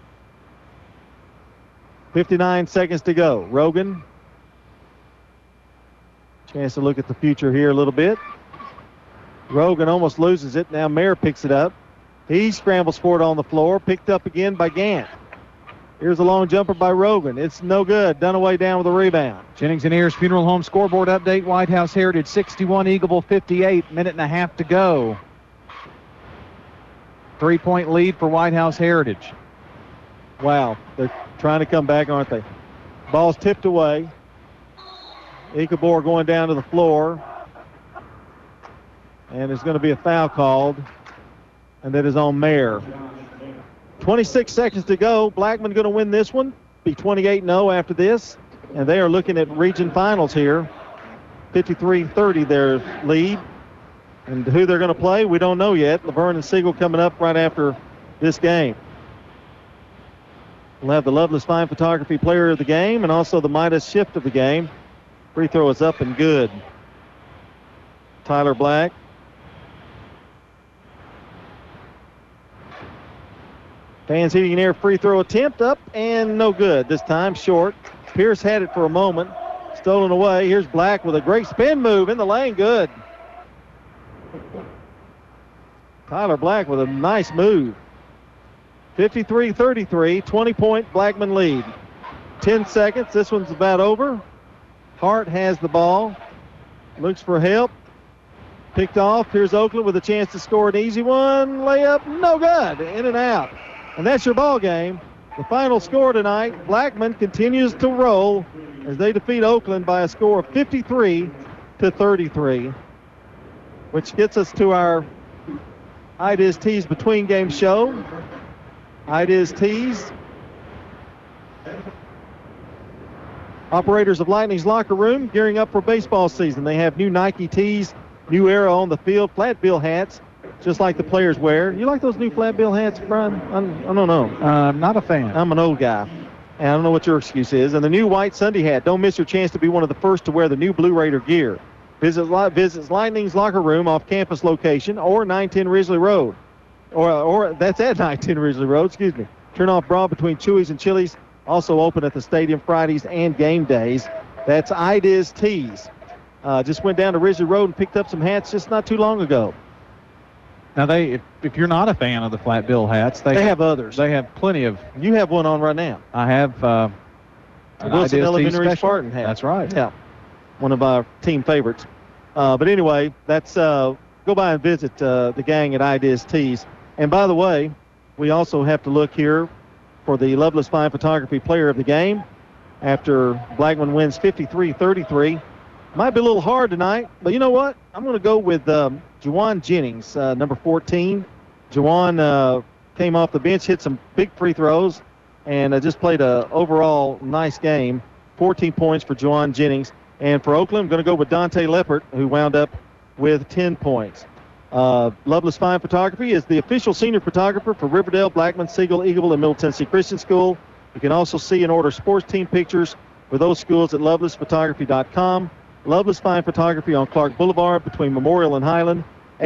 C: 59 seconds to go. Rogan. Chance to look at the future here a little bit. Rogan almost loses it. Now Mayer picks it up. He scrambles for it on the floor. Picked up again by Gant. Here's a long jumper by Rogan. It's no good. Dunaway down with a rebound.
G: Jennings and Ayers Funeral Home scoreboard update. White House Heritage 61, Eagleville 58. Minute and a half to go. 3-point lead for White House Heritage.
C: Wow. They're trying to come back, aren't they? Ball's tipped away. Ichabor going down to the floor. And there's going to be a foul called. And that is on Mayer. 26 seconds to go. Blackman going to win this one. Be 28-0 after this. And they are looking at region finals here. 53-30 their lead. And who they're going to play, we don't know yet. Laverne and Siegel coming up right after this game. We'll have the Loveless Fine Photography player of the game and also the Midas shift of the game. Free throw is up and good. Tyler Black. Fans Heating and Air free throw attempt up and no good. This time short. Pierce had it for a moment. Stolen away. Here's Black with a great spin move in the lane. Good. Tyler Black with a nice move. 53-33, 20-point Blackman lead. 10 seconds. This one's about over. Hart has the ball. Looks for help. Picked off. Here's Oakland with a chance to score an easy one. Layup, no good. In and out. And that's your ball game. The final score tonight, Blackman continues to roll as they defeat Oakland by a score of 53-33, which gets us to our Ideas Tees Between Game show. Ideas Tees. Operators of Lightning's locker room gearing up for baseball season. They have new Nike tees, new era on the field, flat bill hats, just like the players wear. You like those new flat bill hats, Brian? I don't know.
G: I'm not a fan.
C: I'm an old guy, and I don't know what your excuse is. And the new white Sunday hat. Don't miss your chance to be one of the first to wear the new Blue Raider gear. Visit Lightning's locker room off campus location or 910 Ridgely Road. Or that's at 910 Ridgely Road, excuse me. Turn off Broad between Chewy's and Chili's. Also open at the stadium Fridays and game days. That's Ideas Tees. Just went down to Ridgely Road and picked up some hats just not too long ago.
G: Now, if you're not a fan of the flat bill hats,
C: they have others.
G: They have plenty of.
C: You have one on right now.
G: I have an
C: Wilson Elementary Spartan hat.
G: That's right.
C: Yeah, one of our team favorites. But anyway, that's go by and visit the gang at Ideas Tees. And by the way, we also have to look here for the Loveless Fine Photography player of the game after Blackman wins 53-33. Might be a little hard tonight, but you know what? I'm going to go with Juwan Jennings, number 14. Juwan came off the bench, hit some big free throws,
D: and just played a overall nice game. 14 points for Juwan Jennings. And for Oakland, I'm going to go with Dante Leppert, who wound up with 10 points. Loveless Fine Photography is the official senior photographer for Riverdale, Blackman, Siegel, Eagleville, and Middle Tennessee Christian School. You can also see and order sports team pictures for those schools at lovelessphotography.com. Loveless Fine Photography on Clark Boulevard between Memorial and Highland,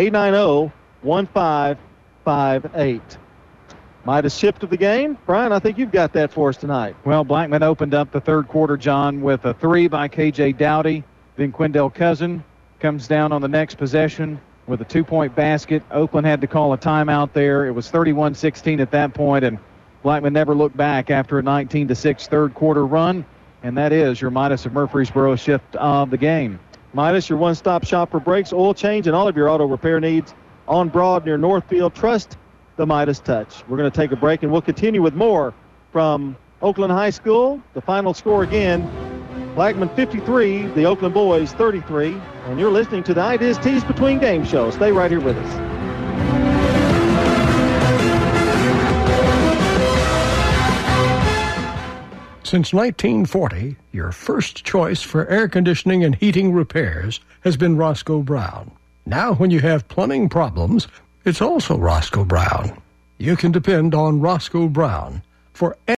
D: 890-1558. Midas shift of the game. Brian, I think you've got that for us tonight.
G: Well, Blackman opened up the third quarter, John, with a 3 by K.J. Dowdy. Then Quindell Cousin comes down on the next possession with a 2-point basket. Oakland had to call a timeout there. It was 31-16 at that point, and Blackman never looked back after a 19-6 third quarter run. And that is your Midas of Murfreesboro shift of the game.
D: Midas, your one-stop shop for brakes, oil change, and all of your auto repair needs on Broad near Northfield. Trust the Midas touch. We're going to take a break, and we'll continue with more from Oakland High School. The final score again, Blackman 53, the Oakland Boys 33. And you're listening to the Ideas Tees Between Game Show. Stay right here with us.
H: Since 1940, your first choice for air conditioning and heating repairs has been Roscoe Brown. Now when you have plumbing problems, it's also Roscoe Brown. You can depend on Roscoe Brown for